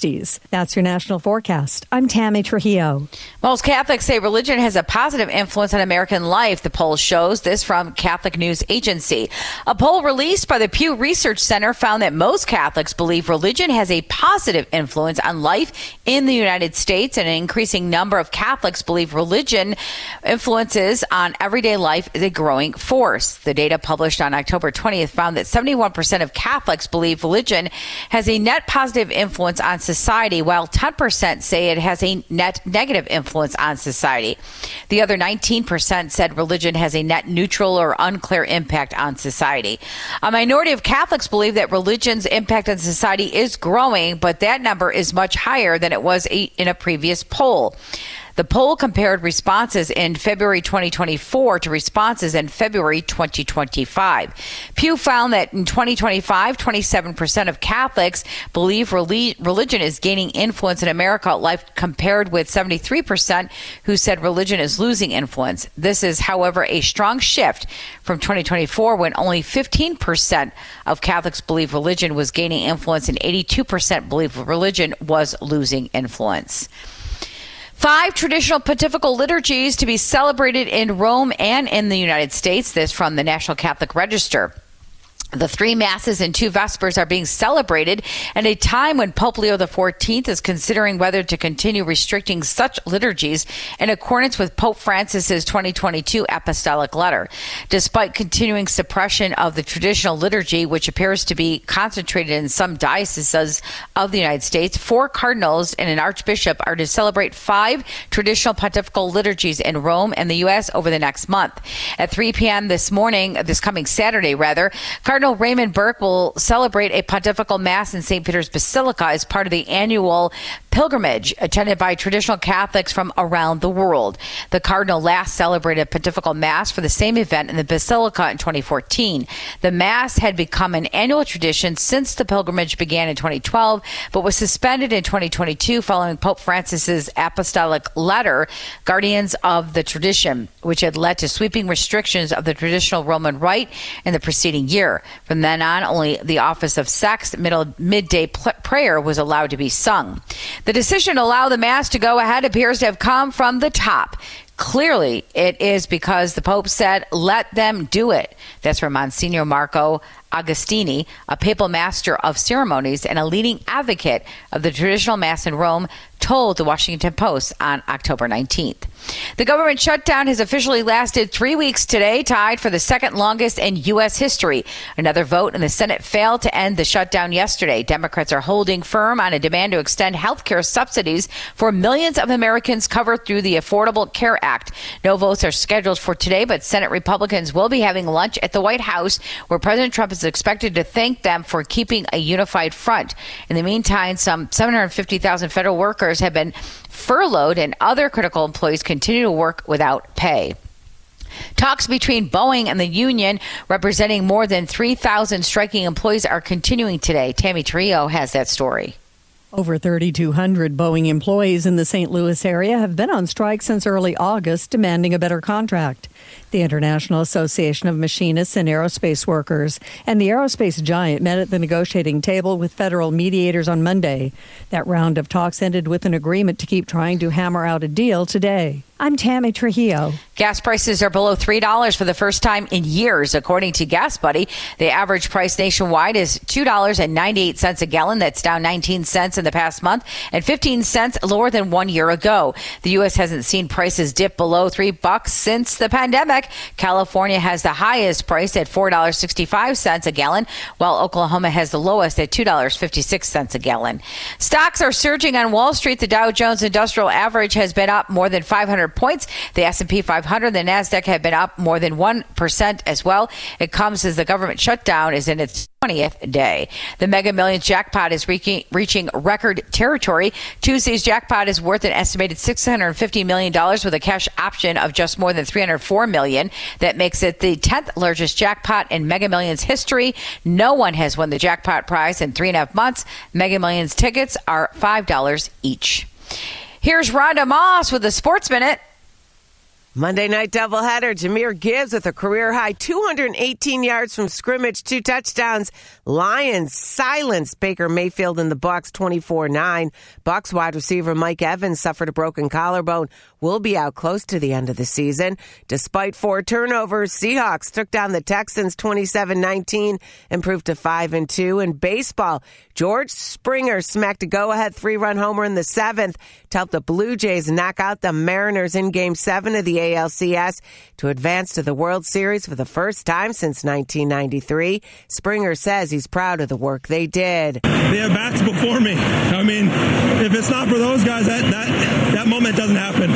60s. That's your national forecast. I'm Tammy Trujillo. Most Catholics say religion has a positive influence on American life. The poll shows this from Catholic News Agency. A poll released by the Pew Research Center found that most Catholics believe religion has a positive influence on life in the United States, and an increasing number of Catholics believe religion influences on everyday life is a growing force. The data published on October 20th found that 71% of Catholics believe religion has a net positive influence on society, while 10% say it has a net negative influence on society. The other 19% said religion has a net neutral or unclear impact on society. A minority of Catholics believe that religion's impact on society is growing, but that number is much higher than it was in a previous poll. The poll compared responses in February 2024 to responses in February 2025. Pew found that in 2025, 27% of Catholics believe religion is gaining influence in America, compared with 73% who said religion is losing influence. This is, however, a strong shift from 2024, when only 15% of Catholics believe religion was gaining influence and 82% believe religion was losing influence. 5 traditional pontifical liturgies to be celebrated in Rome and in the United States. This from the National Catholic Register. The 3 Masses and 2 Vespers are being celebrated at a time when Pope Leo XIV is considering whether to continue restricting such liturgies in accordance with Pope Francis's 2022 apostolic letter. Despite continuing suppression of the traditional liturgy, which appears to be concentrated in some dioceses of the United States, 4 cardinals and an archbishop are to celebrate 5 traditional pontifical liturgies in Rome and the U.S. over the next month. At 3 p.m. this coming Saturday, Cardinal Raymond Burke will celebrate a pontifical mass in St. Peter's Basilica as part of the annual pilgrimage attended by traditional Catholics from around the world. The Cardinal last celebrated a pontifical mass for the same event in the Basilica in 2014. The mass had become an annual tradition since the pilgrimage began in 2012, but was suspended in 2022 following Pope Francis's apostolic letter, Guardians of the Tradition, which had led to sweeping restrictions of the traditional Roman rite in the preceding year. From then on, only the office of sext midday prayer was allowed to be sung. The decision to allow the Mass to go ahead appears to have come from the top. Clearly, it is because the Pope said, let them do it. That's from Monsignor Marco Agostini, a papal master of ceremonies and a leading advocate of the traditional Mass in Rome, told the Washington Post on October 19th. The government shutdown has officially lasted 3 weeks today, tied for the second longest in U.S. history. Another vote in the Senate failed to end the shutdown yesterday. Democrats are holding firm on a demand to extend health care subsidies for millions of Americans covered through the Affordable Care Act. No votes are scheduled for today, but Senate Republicans will be having lunch at the White House, where President Trump is expected to thank them for keeping a unified front. In the meantime, some 750,000 federal workers have been furloughed, and other critical employees continue to work without pay. Talks between Boeing and the union, representing more than 3,000 striking employees, are continuing today. Tammy Trio has that story. Over 3,200 Boeing employees in the St. Louis area have been on strike since early August, demanding a better contract. The International Association of Machinists and Aerospace Workers and the aerospace giant met at the negotiating table with federal mediators on Monday. That round of talks ended with an agreement to keep trying to hammer out a deal today. I'm Tammy Trujillo. Gas prices are below $3 for the first time in years, according to Gas Buddy. The average price nationwide is $2.98 a gallon. That's down 19 cents in the past month and 15 cents lower than 1 year ago. The U.S. hasn't seen prices dip below $3 since the pandemic. California has the highest price at $4.65 a gallon, while Oklahoma has the lowest at $2.56 a gallon. Stocks are surging on Wall Street. The Dow Jones Industrial Average has been up more than 500 points. The S&P 500 and the NASDAQ have been up more than 1% as well. It comes as the government shutdown is in its 20th day. The Mega Millions jackpot is reaching record territory. Tuesday's jackpot is worth an estimated $650 million with a cash option of just more than $304 million. That makes it the 10th largest jackpot in Mega Millions history. No one has won the jackpot prize in 3.5 months. Mega Millions tickets are $5 each. Here's Rhonda Moss with the Sports Minute. Monday night doubleheader. Jahmyr Gibbs with a career-high 218 yards from scrimmage, 2 touchdowns. Lions silenced Baker Mayfield and the Bucs 24-9. Bucs wide receiver Mike Evans suffered a broken collarbone. Will be out close to the end of the season. Despite 4 turnovers, Seahawks took down the Texans 27-19, improved to 5-2. In baseball, George Springer smacked a go-ahead 3-run homer in the 7th to help the Blue Jays knock out the Mariners in Game 7 of the ALCS to advance to the World Series for the first time since 1993. Springer says he's proud of the work they did. They have bats before me. I mean, if it's not for those guys, that moment doesn't happen.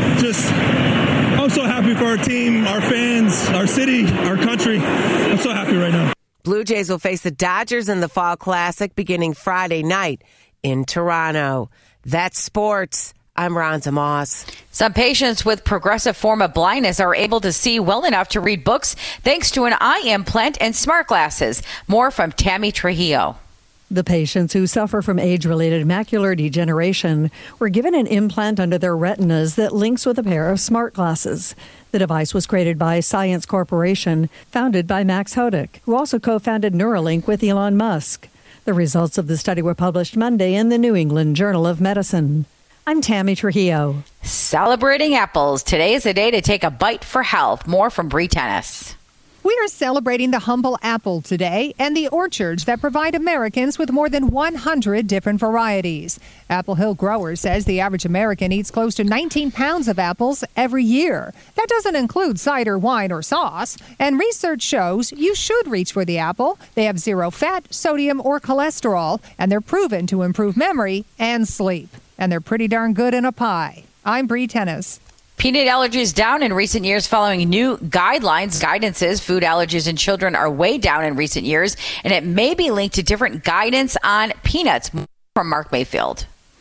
I'm so happy for our team, our fans, our city, our country. I'm so happy right now. Blue Jays will face the Dodgers in the Fall Classic beginning Friday night in Toronto. That's sports. I'm Ronza Moss. Some patients with progressive form of blindness are able to see well enough to read books thanks to an eye implant and smart glasses. More from Tammy Trujillo. The patients who suffer from age-related macular degeneration were given an implant under their retinas that links with a pair of smart glasses. The device was created by Science Corporation, founded by Max Hodick, who also co-founded Neuralink with Elon Musk. The results of the study were published Monday in the New England Journal of Medicine. I'm Tammy Trujillo. Celebrating apples. Today is a day to take a bite for health. More from Bree Tennis. We are celebrating the humble apple today and the orchards that provide Americans with more than 100 different varieties. Apple Hill Growers says the average American eats close to 19 pounds of apples every year. That doesn't include cider, wine, or sauce. And research shows you should reach for the apple. They have 0 fat, sodium, or cholesterol, and they're proven to improve memory and sleep. And they're pretty darn good in a pie. I'm Bree Tennis. Peanut allergies down in recent years following new guidances. Food allergies in children are way down in recent years, and it may be linked to different guidance on peanuts. From Mark Mayfield.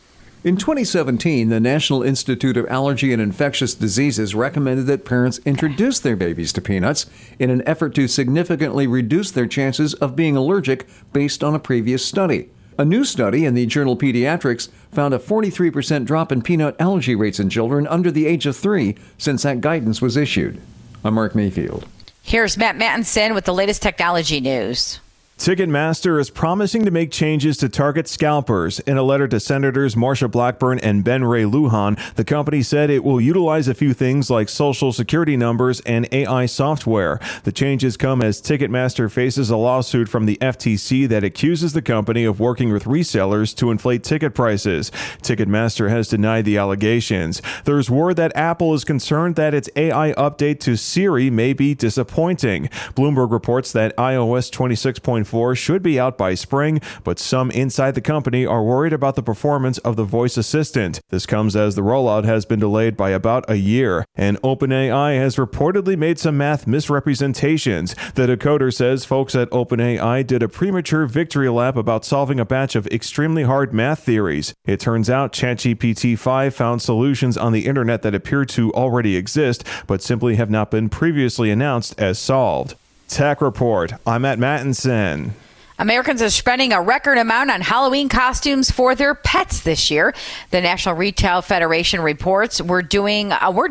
In 2017, the National Institute of Allergy and Infectious Diseases recommended that parents introduce their babies to peanuts in an effort to significantly reduce their chances of being allergic based on a previous study. A new study in the journal Pediatrics found a 43% drop in peanut allergy rates in children under the age of 3 since that guidance was issued. I'm Mark Mayfield. Here's Matt Mattinson with the latest technology news. Ticketmaster is promising to make changes to target scalpers. In a letter to Senators Marsha Blackburn and Ben Ray Lujan, the company said it will utilize a few things like social security numbers and AI software. The changes come as Ticketmaster faces a lawsuit from the FTC that accuses the company of working with resellers to inflate ticket prices. Ticketmaster has denied the allegations. There's word that Apple is concerned that its AI update to Siri may be disappointing. Bloomberg reports that iOS 26.4 should be out by spring, but some inside the company are worried about the performance of the voice assistant. This comes as the rollout has been delayed by about a year, and OpenAI has reportedly made some math misrepresentations. The Decoder says folks at OpenAI did a premature victory lap about solving a batch of extremely hard math theories. It turns out ChatGPT-5 found solutions on the internet that appear to already exist, but simply have not been previously announced as solved. Tech Report. I'm Matt Mattinson. Americans are spending a record amount on Halloween costumes for their pets this year. The National Retail Federation reports we're doling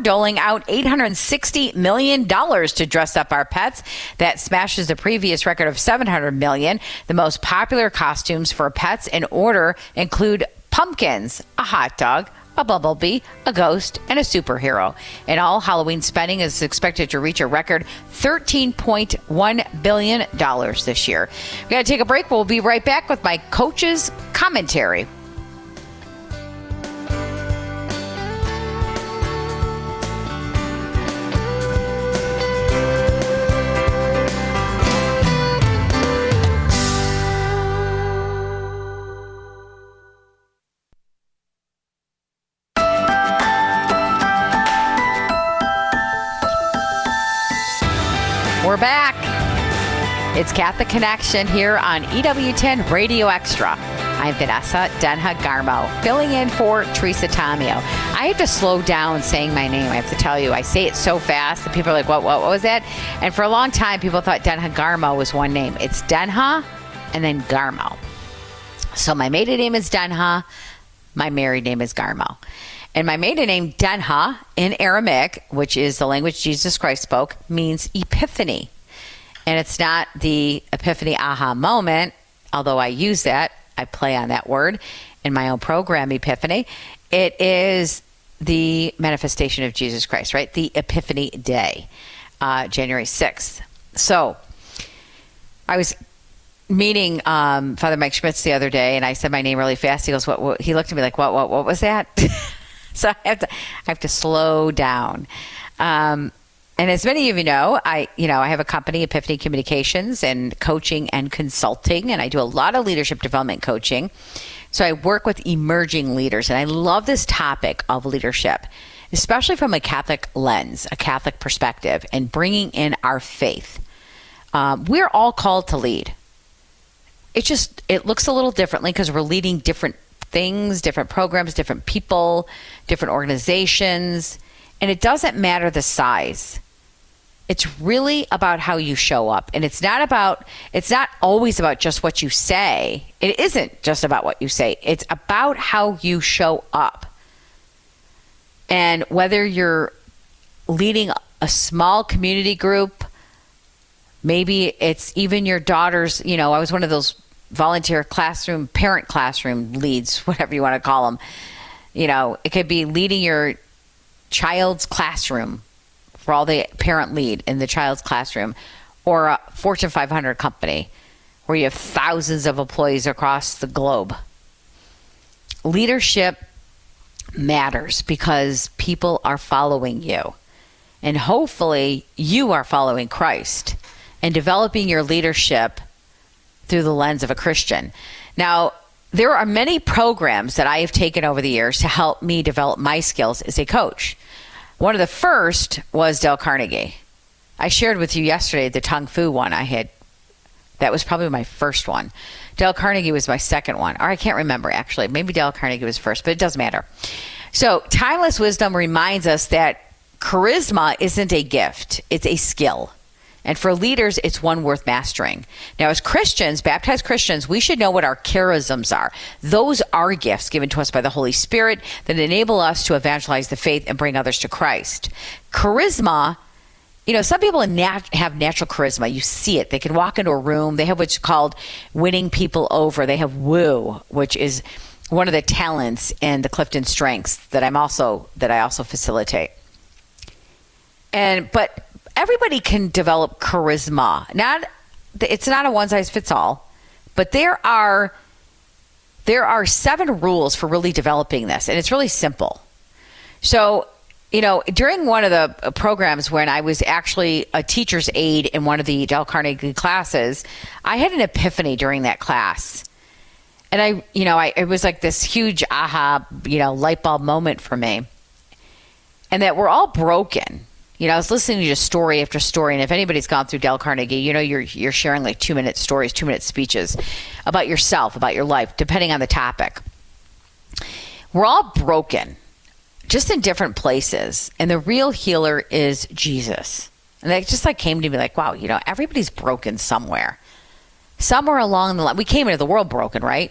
out $860 million to dress up our pets. That smashes the previous record of $700 million. The most popular costumes for pets in order include pumpkins, a hot dog, a bumblebee, a ghost, and a superhero. In all, Halloween spending is expected to reach a record $13.1 billion this year. We got to take a break. We'll be right back with my coach's commentary. We're back. It's Cat the Connection here on EWTN Radio Extra. I'm Vanessa Denha Garmo, filling in for Teresa Tomeo. I have to slow down saying my name. I have to tell you, I say it so fast that people are like, what was that? And for a long time, people thought Denha Garmo was one name. It's Denha and then Garmo. So my maiden name is Denha. My married name is Garmo. And my maiden name, Denha, in Aramaic, which is the language Jesus Christ spoke, means epiphany. And it's not the epiphany aha moment, although I use that. I play on that word in my own program, Epiphany. It is the manifestation of Jesus Christ, right? The Epiphany Day, January 6th. So I was meeting Father Mike Schmitz the other day, and I said my name really fast. He goes, what? He looked at me like, what was that? So I have to slow down. And as many of you know, I have a company, Epiphany Communications, and coaching and consulting, and I do a lot of leadership development coaching. So I work with emerging leaders, and I love this topic of leadership, especially from a Catholic lens, a Catholic perspective, and bringing in our faith. We're all called to lead. It looks a little differently because we're leading different things, different programs, different people, different organizations, and it doesn't matter the size. It's really about how you show up. And it's not always about just what you say. It isn't just about what you say. It's about how you show up. And whether you're leading a small community group, maybe it's even your daughter's, I was one of those volunteer parent classroom leads, whatever you want to call them. It could be leading your child's classroom, for all the parent lead in the child's classroom, or a Fortune 500 company where you have thousands of employees across the globe. Leadership matters because people are following you. And hopefully you are following Christ and developing your leadership through the lens of a Christian. Now, there are many programs that I have taken over the years to help me develop my skills as a coach. One of the first was Dale Carnegie. I shared with you yesterday the Tung Fu one I had. That was probably my first one. Dale Carnegie was my second one. Or I can't remember, actually. Maybe Dale Carnegie was first, but it doesn't matter. So Timeless Wisdom reminds us that charisma isn't a gift. It's a skill. And for leaders, it's one worth mastering. Now, as Christians, baptized Christians, we should know what our charisms are. Those are gifts given to us by the Holy Spirit that enable us to evangelize the faith and bring others to Christ. Charisma, some people have natural charisma. You see it. They can walk into a room. They have what's called winning people over. They have woo, which is one of the talents in the Clifton Strengths that I also facilitate. But everybody can develop charisma. It's not a one size fits all, but there are 7 rules for really developing this, and it's really simple. So, during one of the programs when I was actually a teacher's aide in one of the Dale Carnegie classes, I had an epiphany during that class. And it was like this huge aha, light bulb moment for me. And that we're all broken. I was listening to story after story, and if anybody's gone through Dale Carnegie, you're sharing like 2-minute stories, 2-minute speeches about yourself, about your life, depending on the topic. We're all broken, just in different places, and the real healer is Jesus. And that just came to me like, wow, everybody's broken somewhere. Somewhere along the line. We came into the world broken, right?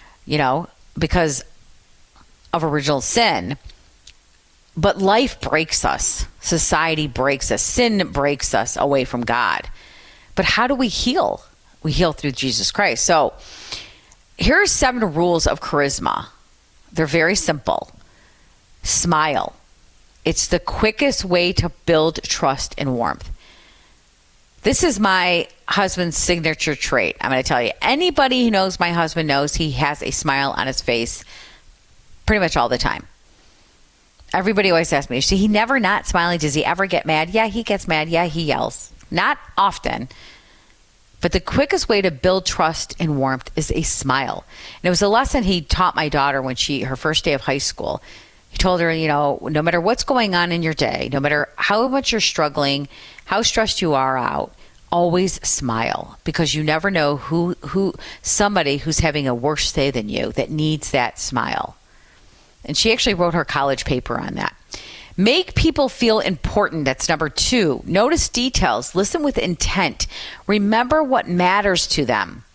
Because of original sin. But life breaks us. Society breaks us. Sin breaks us away from God. But how do we heal? We heal through Jesus Christ. So here are 7 rules of charisma. They're very simple. Smile. It's the quickest way to build trust and warmth. This is my husband's signature trait. I'm going to tell you, anybody who knows my husband knows he has a smile on his face pretty much all the time. Everybody always asks me, is he never not smiling? Does he ever get mad? Yeah, he gets mad. Yeah, he yells. Not often. But the quickest way to build trust and warmth is a smile. And it was a lesson he taught my daughter when her first day of high school. He told her, no matter what's going on in your day, no matter how much you're struggling, how stressed you are out, always smile, because you never know who somebody who's having a worse day than you that needs that smile. And she actually wrote her college paper on that. Make people feel important. That's number 2. Notice details. Listen with intent. Remember what matters to them.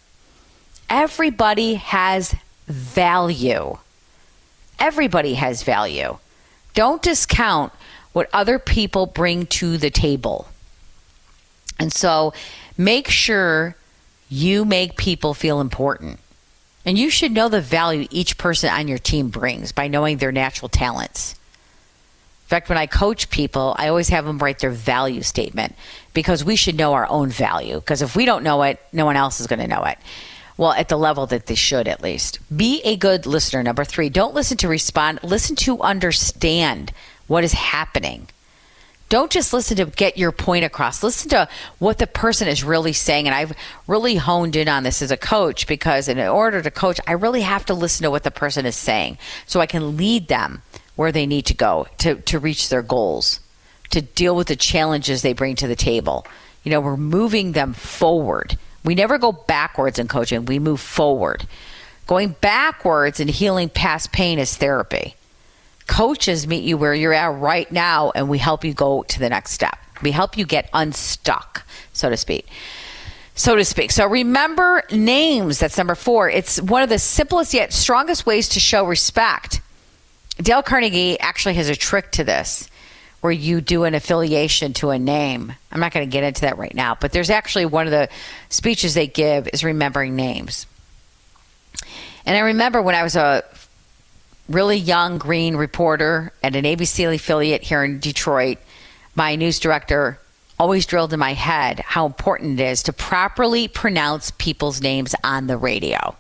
Everybody has value. Everybody has value. Don't discount what other people bring to the table. And so make sure you make people feel important. And you should know the value each person on your team brings by knowing their natural talents. In fact, when I coach people, I always have them write their value statement because we should know our own value. Because if we don't know it, no one else is going to know it. Well, at the level that they should, at least. Be a good listener. Number 3, don't listen to respond. Listen to understand what is happening. Don't just listen to get your point across. Listen to what the person is really saying. And I've really honed in on this as a coach because in order to coach, I really have to listen to what the person is saying so I can lead them where they need to go to reach their goals, to deal with the challenges they bring to the table. You know, we're moving them forward. We never go backwards in coaching. We move forward. Going backwards and healing past pain is therapy. Coaches meet you where you're at right now, and we help you go to the next step. We help you get unstuck, so to speak. So remember names. That's number 4. It's one of the simplest yet strongest ways to show respect. Dale Carnegie actually has a trick to this where you do an affiliation to a name. I'm not going to get into that right now, but there's actually one of the speeches they give is remembering names. And I remember when I was a really young green reporter at an ABC affiliate here in Detroit, my news director always drilled in my head how important it is to properly pronounce people's names on the radio.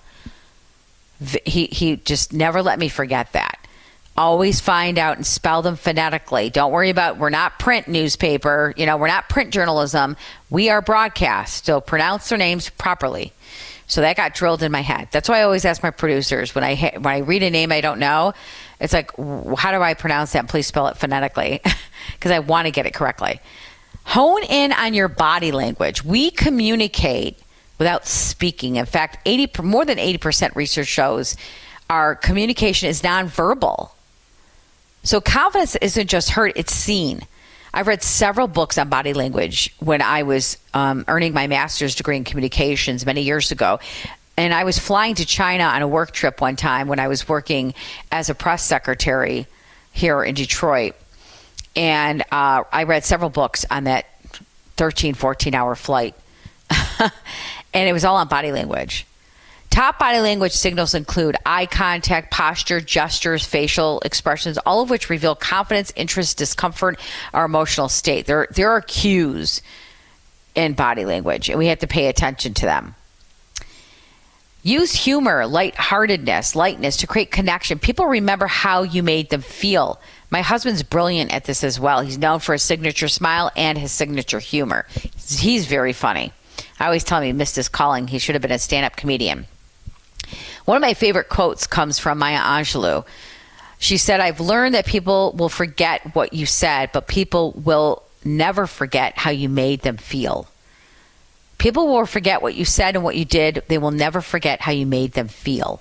He just never let me forget that. Always find out and spell them phonetically. Don't worry about, we're not print newspaper, we're not print journalism. We are broadcast. So pronounce their names properly. So that got drilled in my head. That's why I always ask my producers when I read a name I don't know, it's like, how do I pronounce that? Please spell it phonetically because I want to get it correctly. Hone in on your body language. We communicate without speaking. In fact, more than 80% research shows our communication is nonverbal. So confidence isn't just heard, it's seen. I've read several books on body language when I was earning my master's degree in communications many years ago. And I was flying to China on a work trip one time when I was working as a press secretary here in Detroit. And I read several books on that 13, 14-hour flight. And it was all on body language. Top body language signals include eye contact, posture, gestures, facial expressions, all of which reveal confidence, interest, discomfort, or emotional state. There are cues in body language, and we have to pay attention to them. Use humor, lightheartedness, lightness to create connection. People remember how you made them feel. My husband's brilliant at this as well. He's known for his signature smile and his signature humor. He's very funny. I always tell him he missed his calling. He should have been a stand-up comedian. One of my favorite quotes comes from Maya Angelou. She said, I've learned that people will forget what you said, but people will never forget how you made them feel. People will forget what you said and what you did. They will never forget how you made them feel.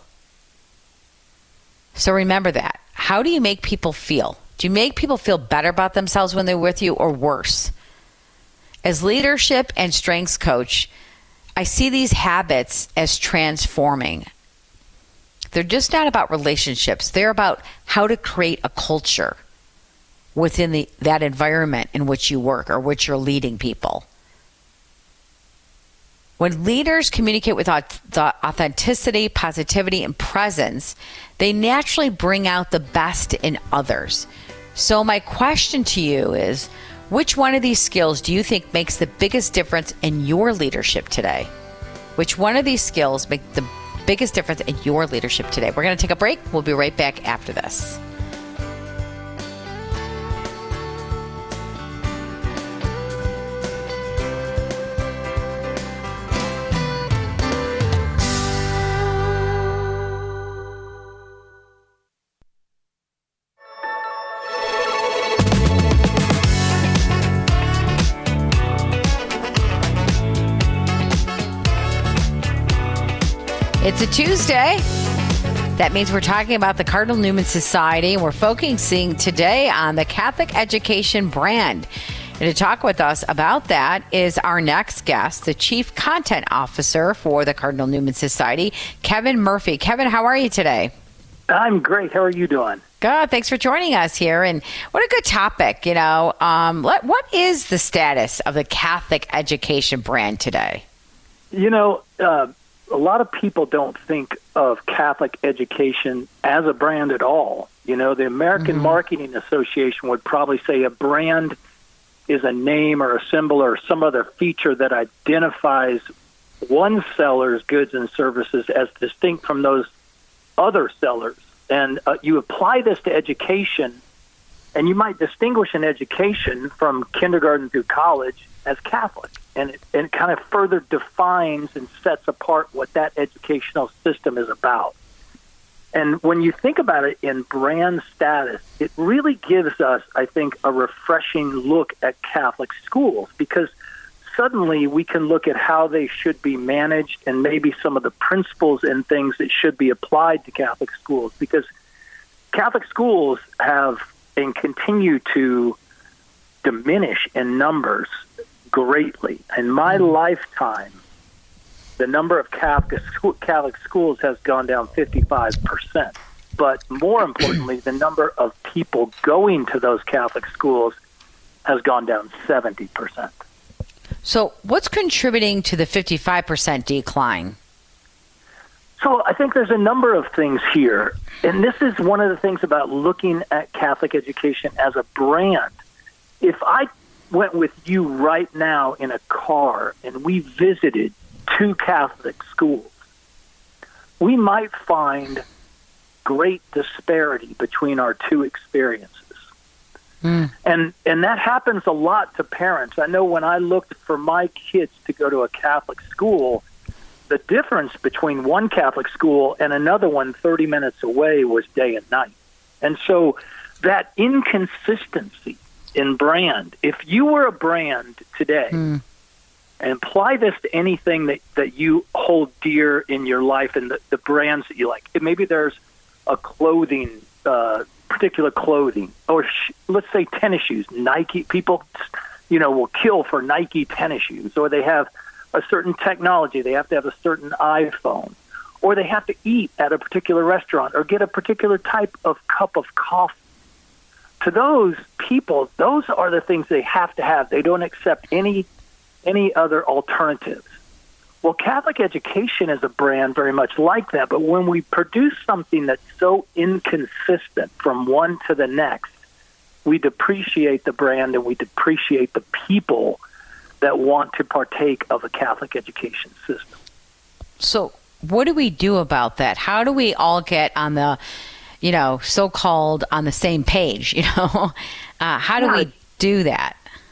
So remember that. How do you make people feel? Do you make people feel better about themselves when they're with you or worse? As leadership and strengths coach, I see these habits as transforming. They're just not about relationships. They're about how to create a culture within that environment in which you work or which you're leading people. When leaders communicate with the authenticity, positivity, and presence, they naturally bring out the best in others. So my question to you is, which one of these skills do you think makes the biggest difference in your leadership today? Which one of these skills make the biggest difference in your leadership today? We're going to take a break. We'll be right back after this. It's a Tuesday. That means we're talking about the Cardinal Newman Society, and we're focusing today on the Catholic Education brand. And to talk with us about that is our next guest, the Chief Content Officer for the Cardinal Newman Society, Kevin Murphy. Kevin, how are you today? I'm great. How are you doing? Good. Thanks for joining us here. And what a good topic. What is the status of the Catholic education brand today? A lot of people don't think of Catholic education as a brand at all. The American Marketing Association would probably say a brand is a name or a symbol or some other feature that identifies one seller's goods and services as distinct from those other sellers. And you apply this to education, and you might distinguish an education from kindergarten through college as Catholic. And it kind of further defines and sets apart what that educational system is about. And when you think about it in brand status, it really gives us, I think, a refreshing look at Catholic schools, because suddenly we can look at how they should be managed and maybe some of the principles and things that should be applied to Catholic schools, because Catholic schools have and continue to diminish in numbers greatly. In my lifetime, the number of Catholic schools has gone down 55%. But more importantly, the number of people going to those Catholic schools has gone down 70%. So what's contributing to the 55% decline? So I think there's a number of things here. And this is one of the things about looking at Catholic education as a brand. If I went with you right now in a car and we visited 2 Catholic schools, we might find great disparity between our 2 experiences. And that happens a lot to parents. I know when I looked for my kids to go to a Catholic school, the difference between one Catholic school and another one 30 minutes away was day and night. And so that inconsistency in brand, if you were a brand today, and apply this to anything that you hold dear in your life and the brands that you like. Maybe there's a clothing, particular clothing, or let's say tennis shoes. Nike, people, will kill for Nike tennis shoes, or they have a certain technology. They have to have a certain iPhone, or they have to eat at a particular restaurant or get a particular type of cup of coffee. To those people, those are the things they have to have. They don't accept any other alternatives. Well, Catholic education is a brand very much like that, but when we produce something that's so inconsistent from one to the next, we depreciate the brand and we depreciate the people that want to partake of a Catholic education system. So what do we do about that? How do we all get on the, so-called on the same page, how do we do that?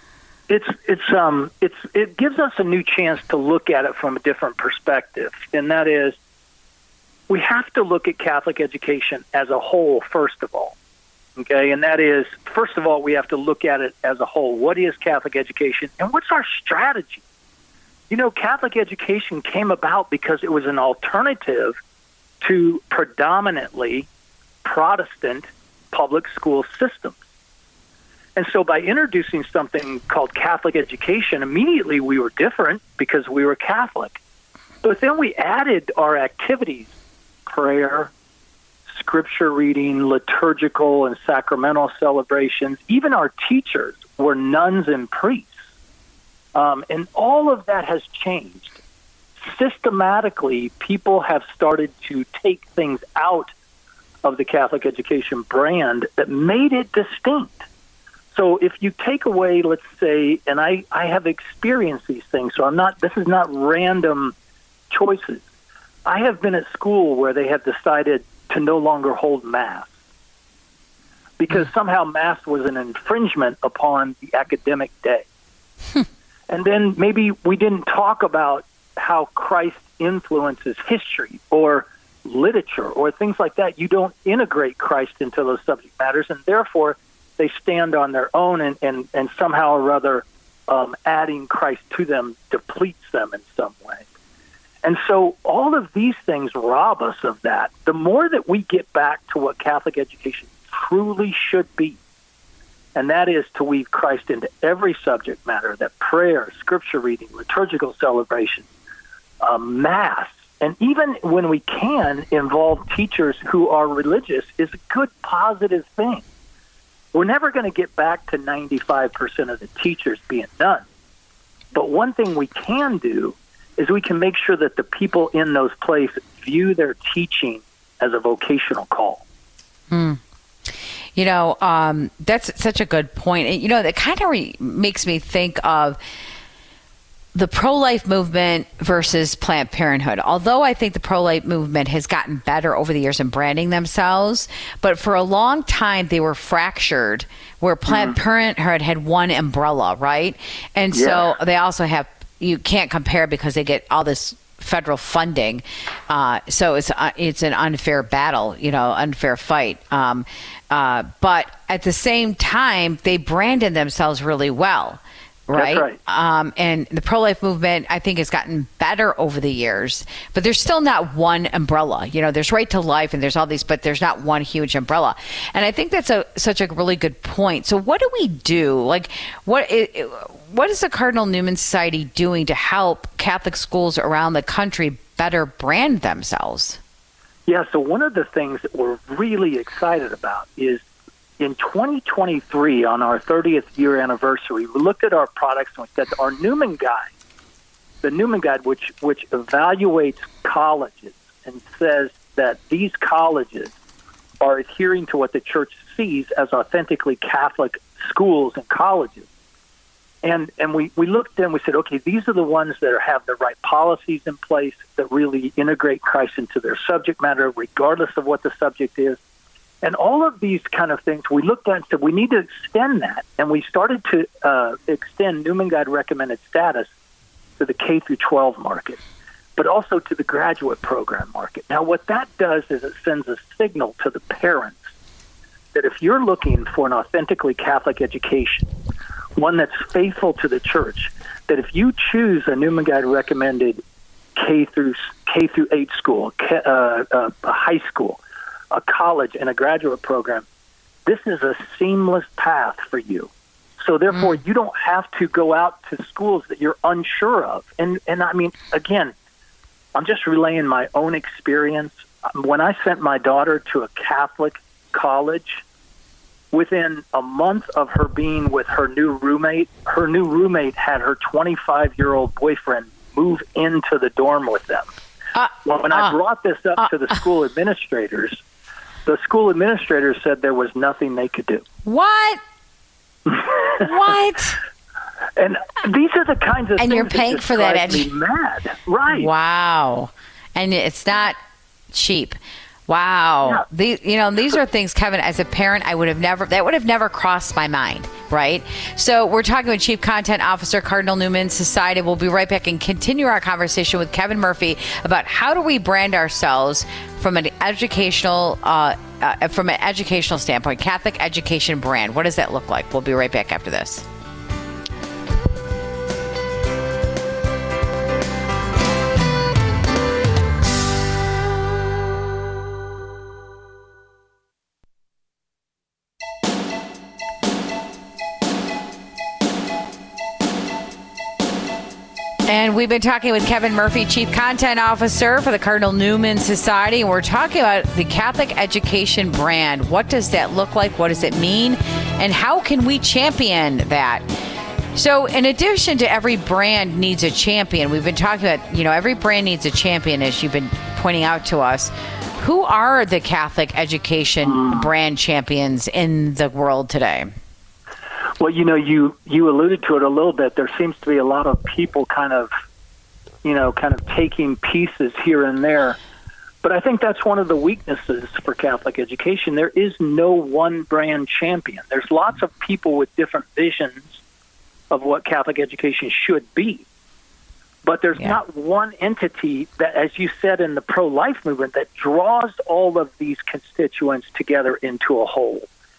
It gives us a new chance to look at it from a different perspective, and that is we have to look at Catholic education as a whole, first of all. Okay, and that is, first of all, we have to look at it as a whole. What is Catholic education, and what's our strategy? Catholic education came about because it was an alternative to predominantly Protestant public school systems. And so by introducing something called Catholic education, immediately we were different because we were Catholic. But then we added our activities, prayer, scripture reading, liturgical and sacramental celebrations. Even our teachers were nuns and priests. And all of that has changed. Systematically, people have started to take things out of the Catholic education brand that made it distinct. So if you take away, let's say, and I have experienced these things, so this is not random choices. I have been at school where they have decided to no longer hold Mass because somehow Mass was an infringement upon the academic day. And then maybe we didn't talk about how Christ influences history or literature or things like that. You don't integrate Christ into those subject matters, and therefore they stand on their own, and somehow or other adding Christ to them depletes them in some way. And so all of these things rob us of that. The more that we get back to what Catholic education truly should be, and that is to weave Christ into every subject matter, that prayer, scripture reading, liturgical celebration, Mass, And even when we can involve teachers who are religious is a good, positive thing. We're never going to get back to 95% of the teachers being nuns. But one thing we can do is we can make sure that the people in those places view their teaching as a vocational call. You know, that's such a good point. And, you know, that kind of makes me think of the pro-life movement versus Planned Parenthood. Although I think the pro-life movement has gotten better over the years in branding themselves, but for a long time they were fractured, where Planned Parenthood had one umbrella, right? And so they also have, you can't compare because they get all this federal funding. So it's an unfair battle, you know, unfair fight. But at the same time, they branded themselves really well. Right. That's right. And the pro-life movement, I think, has gotten better over the years, but there's still not one umbrella. You know, there's Right to Life and there's all these, but there's not one huge umbrella. And I think that's such a really good point. So what do we do? Like, what is the Cardinal Newman Society doing to help Catholic schools around the country better brand themselves? Yeah, so one of the things that we're really excited about is in 2023, on our 30th year anniversary, we looked at our products and we said our Newman Guide, the Newman Guide, which evaluates colleges and says that these colleges are adhering to what the church sees as authentically Catholic schools and colleges. And we looked and we said, okay, these are the ones that have the right policies in place that really integrate Christ into their subject matter, regardless of what the subject is. And all of these kind of things, we looked at and said, we need to extend that. And we started to extend Newman Guide recommended status to the K through 12 market, but also to the graduate program market. Now, what that does is it sends a signal to the parents that if you're looking for an authentically Catholic education, one that's faithful to the church, that if you choose a Newman Guide recommended K through 8 school, a high school, a college, and a graduate program, this is a seamless path for you. So therefore, you don't have to go out to schools that you're unsure of. And I mean, again, I'm just relaying my own experience. When I sent my daughter to a Catholic college, within a month of her being with her new roommate had her 25-year-old boyfriend move into the dorm with them. When I brought this up to the school administrators, the school administrators said there was nothing they could do. What? What? And these are the kinds of and things you're paying that for that drive me mad. Right. Wow. And it's not cheap. Wow. Yeah. These are things, Kevin, as a parent, that would have never crossed my mind, right? So we're talking with Chief Content Officer, Cardinal Newman Society. We'll be right back and continue our conversation with Kevin Murphy about how do we brand ourselves from an educational standpoint, Catholic education brand. What does that look like? We'll be right back after this. And we've been talking with Kevin Murphy, Chief Content Officer for the Cardinal Newman Society. And we're talking about the Catholic education brand. What does that look like? What does it mean? And how can we champion that? So in addition to every brand needs a champion, we've been talking about, every brand needs a champion, as you've been pointing out to us. Who are the Catholic education brand champions in the world today? Well, you alluded to it a little bit. There seems to be a lot of people kind of taking pieces here and there. But I think that's one of the weaknesses for Catholic education. There is no one brand champion. There's lots of people with different visions of what Catholic education should be. But there's not one entity that, as you said in the pro-life movement, that draws all of these constituents together into a whole.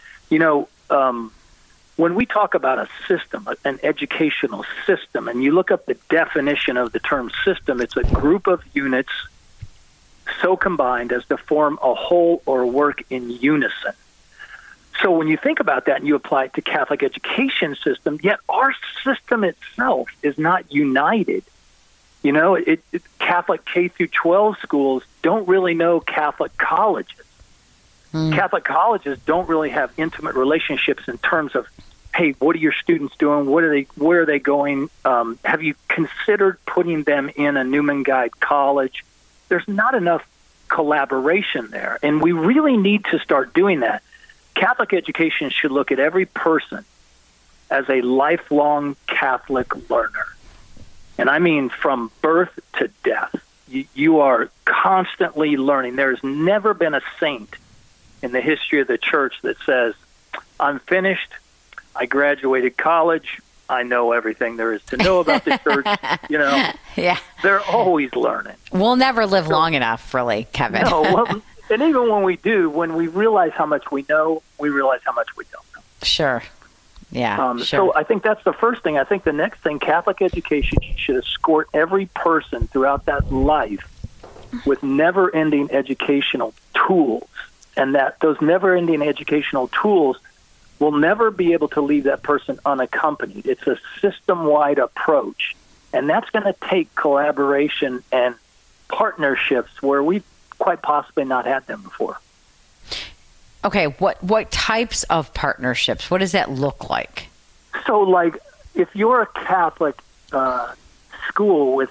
When we talk about a system, an educational system, and you look up the definition of the term system, it's a group of units so combined as to form a whole or work in unison. So when you think about that and you apply it to Catholic education system, yet our system itself is not united. Catholic K through 12 schools don't really know Catholic colleges. Catholic colleges don't really have intimate relationships in terms of, hey, what are your students doing? Where are they going? Have you considered putting them in a Newman Guide college? There's not enough collaboration there, and we really need to start doing that. Catholic education should look at every person as a lifelong Catholic learner. And I mean from birth to death. You are constantly learning. There's never been a saint in the history of the church that says, I'm finished, I graduated college, I know everything there is to know about the church. Yeah. They're always learning. We'll never live long enough, really, Kevin. No, and even when we do, when we realize how much we know, we realize how much we don't know. Sure. Yeah, sure. So I think that's the first thing. I think the next thing, Catholic education should escort every person throughout that life with never-ending educational tools, and that those never-ending educational tools will never be able to leave that person unaccompanied. It's a system-wide approach, and that's going to take collaboration and partnerships where we've quite possibly not had them before. Okay, what types of partnerships? What does that look like? So, like, if you're a Catholic school with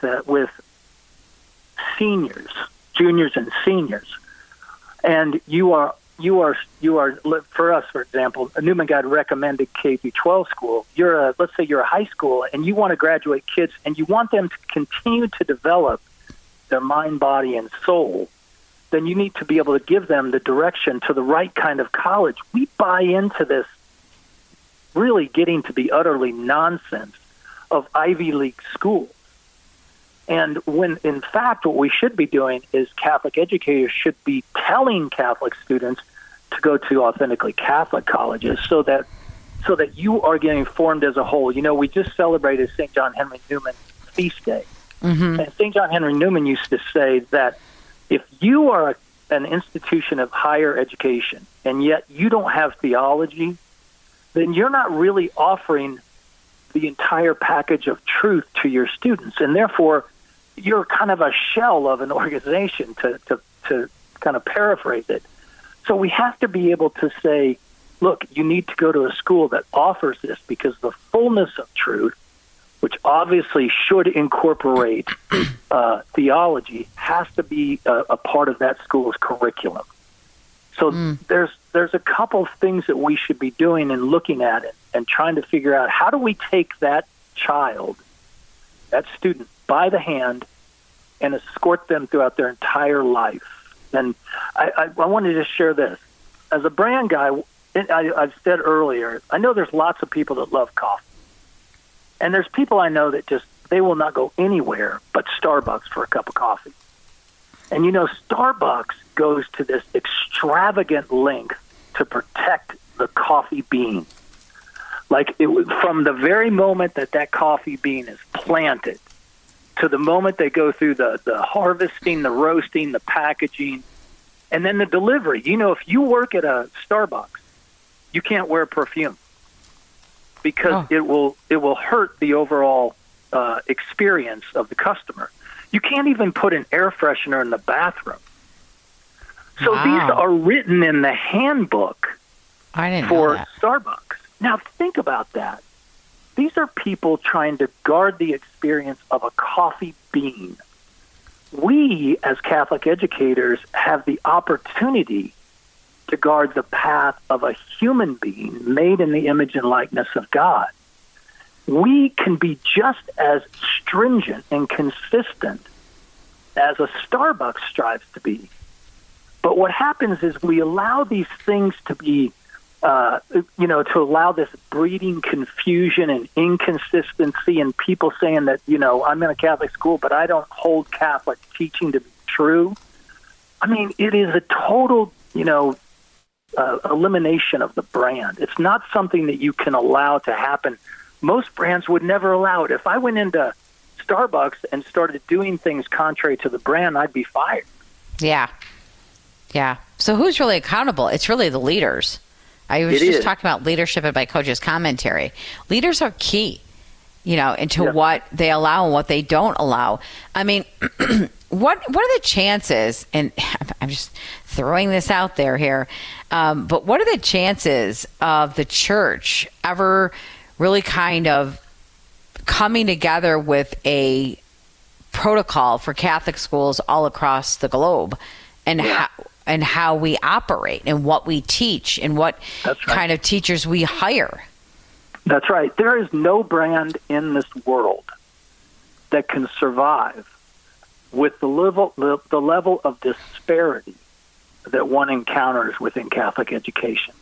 seniors, juniors and seniors, and you are for us, for example, a Newman Guide recommended K through 12 school. Let's say you're a high school and you want to graduate kids and you want them to continue to develop their mind, body, and soul. Then you need to be able to give them the direction to the right kind of college. We buy into this really getting to be utterly nonsense of Ivy League schools. And when, in fact, what we should be doing is Catholic educators should be telling Catholic students to go to authentically Catholic colleges so that you are getting formed as a whole. We just celebrated St. John Henry Newman's feast day. Mm-hmm. And St. John Henry Newman used to say that if you are an institution of higher education and yet you don't have theology, then you're not really offering the entire package of truth to your students. And therefore, you're kind of a shell of an organization, to kind of paraphrase it. So we have to be able to say, look, you need to go to a school that offers this, because the fullness of truth, which obviously should incorporate theology, has to be a part of that school's curriculum. So there's a couple of things that we should be doing and looking at it and trying to figure out, how do we take that child, that student, by the hand and escort them throughout their entire life. And I wanted to share this. As a brand guy, I've said earlier, I know there's lots of people that love coffee. And there's people I know that they will not go anywhere but Starbucks for a cup of coffee. And Starbucks goes to this extravagant length to protect the coffee bean. Like, from the very moment that coffee bean is planted to the moment they go through the harvesting, the roasting, the packaging, and then the delivery. If you work at a Starbucks, you can't wear perfume because it will hurt the overall experience of the customer. You can't even put an air freshener in the bathroom. So these are written in the handbook for Starbucks. Now think about that. These are people trying to guard the experience of a coffee bean. We, as Catholic educators, have the opportunity to guard the path of a human being made in the image and likeness of God. We can be just as stringent and consistent as a Starbucks strives to be. But what happens is we allow these things to be, to allow this breeding confusion and inconsistency, and people saying that, I'm in a Catholic school, but I don't hold Catholic teaching to be true. I mean, it is a total, elimination of the brand. It's not something that you can allow to happen. Most brands would never allow it. If I went into Starbucks and started doing things contrary to the brand, I'd be fired. Yeah. Yeah. So who's really accountable? It's really the leaders. I was just talking about leadership in my coach's commentary. Leaders are key. into what they allow and what they don't allow. I mean, what are the chances, and I'm just throwing this out there here, but what are the chances of the church ever really kind of coming together with a protocol for Catholic schools all across the globe, and how we operate and what we teach and what kind of teachers we hire? That's right. There is no brand in this world that can survive with the level of disparity that one encounters within Catholic education.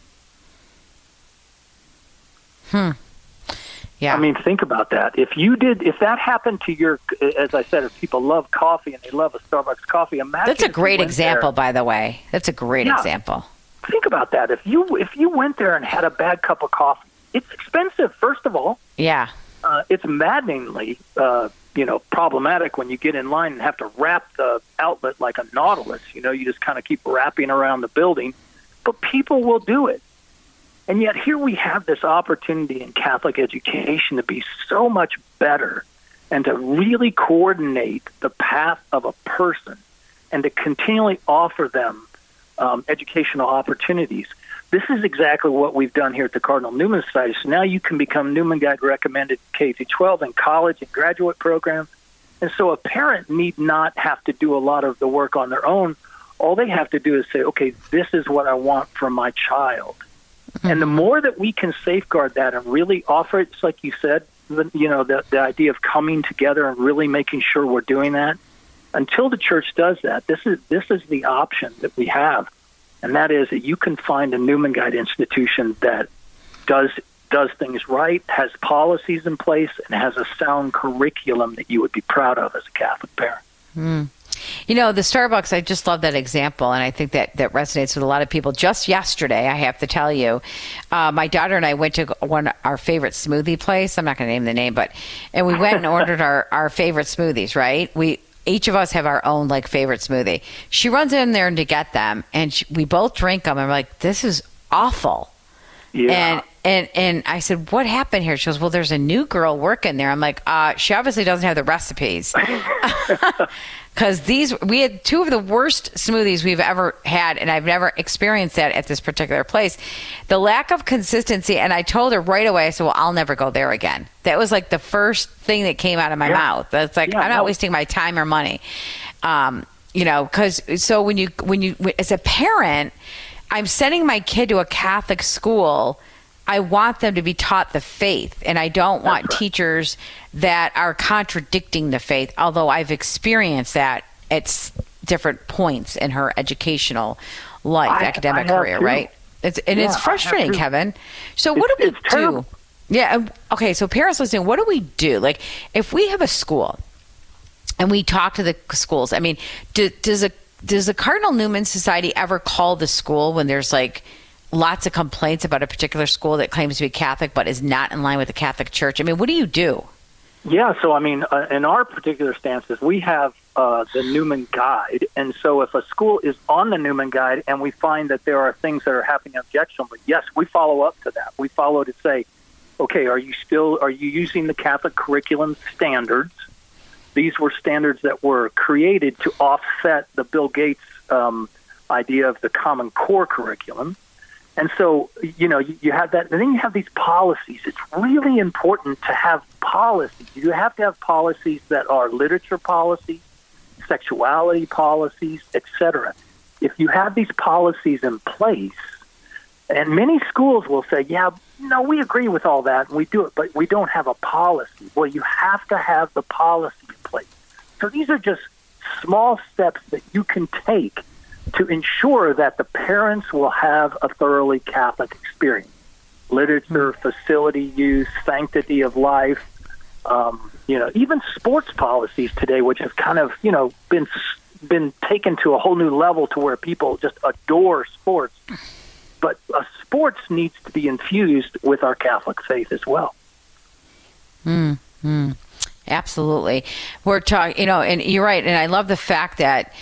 Yeah. I mean, think about that. If that happened to your, as I said, if people love coffee and they love a Starbucks coffee, imagine. That's a great example, by the way. That's a great example. Think about that. If you went there and had a bad cup of coffee, it's expensive, first of all. Yeah. It's maddeningly, problematic when you get in line and have to wrap the outlet like a nautilus. You just kind of keep wrapping around the building. But people will do it. And yet here we have this opportunity in Catholic education to be so much better and to really coordinate the path of a person and to continually offer them educational opportunities. This is exactly what we've done here at the Cardinal Newman Society. So now you can become Newman Guide recommended K-12 and college and graduate programs. And so a parent need not have to do a lot of the work on their own. All they have to do is say, okay, this is what I want for my child. Mm-hmm. And the more that we can safeguard that and really offer it, just like you said, the idea of coming together and really making sure we're doing that, until the church does that, this is the option that we have. And that is that you can find a Newman Guide institution that does things right, has policies in place, and has a sound curriculum that you would be proud of as a Catholic parent. The Starbucks, I just love that example, and I think that resonates with a lot of people. Just yesterday, I have to tell you, my daughter and I went to our favorite smoothie place. I'm not going to name the name, and we went and ordered our favorite smoothies, right? Each of us have our own favorite smoothie. She runs in there to get them, and we both drink them. And we're like, "This is awful." Yeah. And I said, "What happened here?" She goes, "Well, there's a new girl working there." I'm like, "She obviously doesn't have the recipes." Because we had two of the worst smoothies we've ever had, and I've never experienced that at this particular place. The lack of consistency, and I told her right away, I said, well, I'll never go there again. That was the first thing that came out of my mouth. That's I'm not wasting my time or money. Because when you as a parent, I'm sending my kid to a Catholic school, I want them to be taught the faith, and I don't want teachers that are contradicting the faith, although I've experienced that at different points in her educational life, academic career, right? It's frustrating, Kevin. So what do we do? Terrible. Yeah. Okay. So parents listening, what do we do? If we have a school and we talk to the schools, I mean, does the Cardinal Newman Society ever call the school when there's lots of complaints about a particular school that claims to be Catholic but is not in line with the Catholic Church? I mean, what do you do? Yeah, so I mean, in our particular stances, we have the Newman Guide, and so if a school is on the Newman Guide and we find that there are things that are happening objectionable, yes, we follow up to that. We follow to say, okay, are you using the Catholic curriculum standards? These were standards that were created to offset the Bill Gates idea of the Common Core curriculum. And so, you have that, and then you have these policies. It's really important to have policies. You have to have policies that are literature policies, sexuality policies, etc. If you have these policies in place, and many schools will say, we agree with all that, and we do it, but we don't have a policy. Well, you have to have the policy in place. So these are just small steps that you can take to ensure that the parents will have a thoroughly Catholic experience. Literature, facility use, sanctity of life, even sports policies today, which have kind of, been taken to a whole new level to where people just adore sports. But sports needs to be infused with our Catholic faith as well. Absolutely. We're talking, and you're right. And I love the fact that,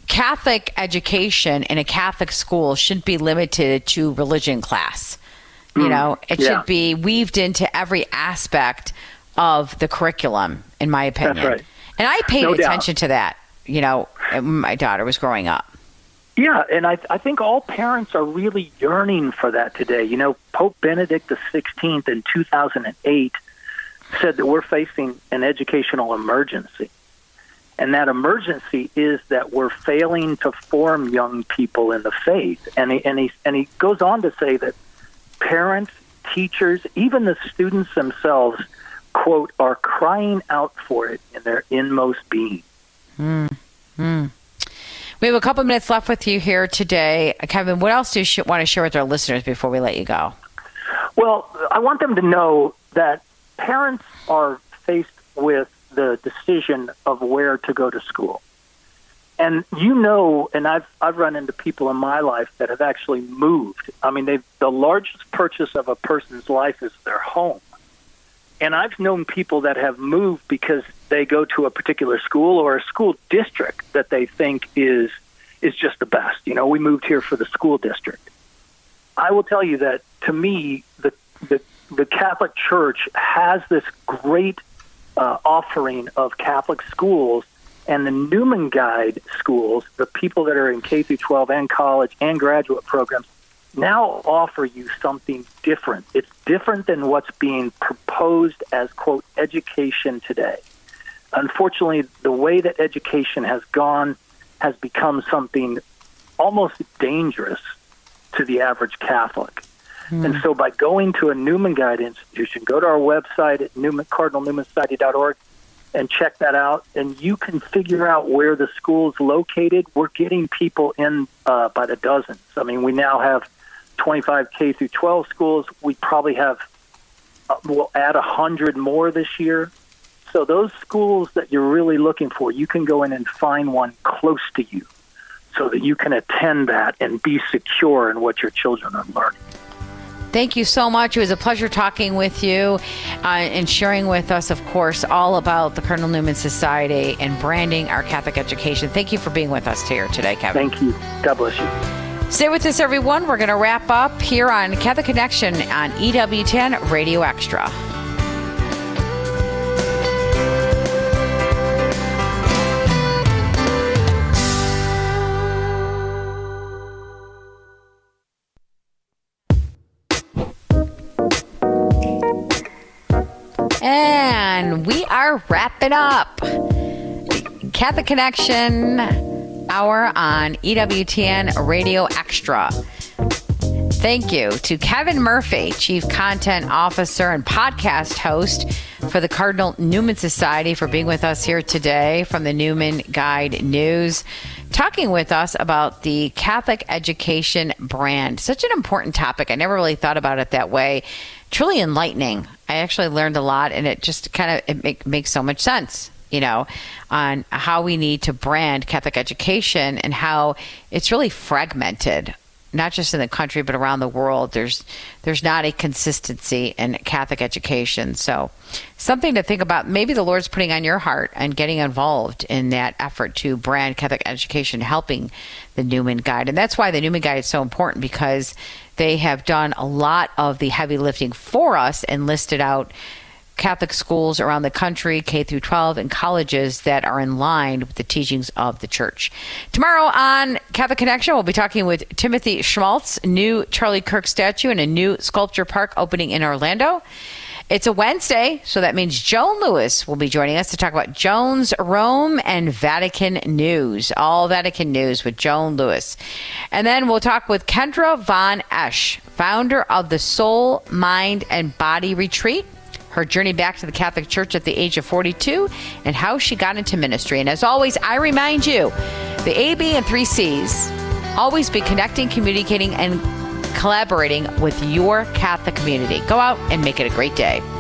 Catholic education in a Catholic school shouldn't be limited to religion class. You know, it should be weaved into every aspect of the curriculum, in my opinion. That's right. And I paid attention to that, you know, when my daughter was growing up. Yeah, and I think all parents are really yearning for that today. You know, Pope Benedict XVI in 2008 said that we're facing an educational emergency. And that emergency is that we're failing to form young people in the faith. And he goes on to say that parents, teachers, even the students themselves, quote, are crying out for it in their inmost being. We have a couple minutes left with you here today. Kevin, what else do you want to share with our listeners before we let you go? Well, I want them to know that parents are faced with the decision of where to go to school. And you know, and I've run into people in my life that have actually moved. I mean, the largest purchase of a person's life is their home. And I've known people that have moved because they go to a particular school or a school district that they think is just the best. You know, we moved here for the school district. I will tell you that, to me, the Catholic Church has this great offering of Catholic schools, and the Newman Guide schools, the people that are in K through 12 and college and graduate programs, now offer you something different. It's different than what's being proposed as, quote, education today. Unfortunately, the way that education has gone has become something almost dangerous to the average Catholic. And so by going to a Newman Guide institution, go to our website at cardinalnewmansociety.org and check that out, and you can figure out where the school's located. We're getting people in by the dozens. I mean, we now have 25 K through 12 schools. We probably have, we'll add 100 more this year. So those schools that you're really looking for, you can go in and find one close to you so that you can attend that and be secure in what your children are learning. Thank you so much. It was a pleasure talking with you and sharing with us, of course, all about the Cardinal Newman Society and branding our Catholic education. Thank you for being with us here today, Kevin. Thank you. God bless you. Stay with us, everyone. We're going to wrap up here on Catholic Connection on EWTN Radio Extra. And we are wrapping up Catholic Connection Hour on EWTN Radio Extra. Thank you to Kevin Murphy, Chief Content Officer and podcast host for the Cardinal Newman Society, for being with us here today from the Newman Guide News, talking with us about the Catholic education brand. Such an important topic. I never really thought about it that way. Truly enlightening. I actually learned a lot, and it just makes so much sense, you know, on how we need to brand Catholic education and how it's really fragmented, not just in the country, but around the world. There's not a consistency in Catholic education. So something to think about. Maybe the Lord's putting on your heart and getting involved in that effort to brand Catholic education, helping the Newman Guide. And that's why the Newman Guide is so important, because they have done a lot of the heavy lifting for us and listed out Catholic schools around the country, K through 12, and colleges that are in line with the teachings of the Church. Tomorrow on Catholic Connection, we'll be talking with Timothy Schmaltz, new Charlie Kirk statue and a new sculpture park opening in Orlando. It's a Wednesday, so that means Joan Lewis will be joining us to talk about Joan's Rome and Vatican news. All Vatican news with Joan Lewis. And then we'll talk with Kendra Von Esch, founder of the Soul, Mind, and Body Retreat, her journey back to the Catholic Church at the age of 42, and how she got into ministry. And as always, I remind you, the A, B, and 3 C's. Always be connecting, communicating, and collaborating with your Catholic community. Go out and make it a great day.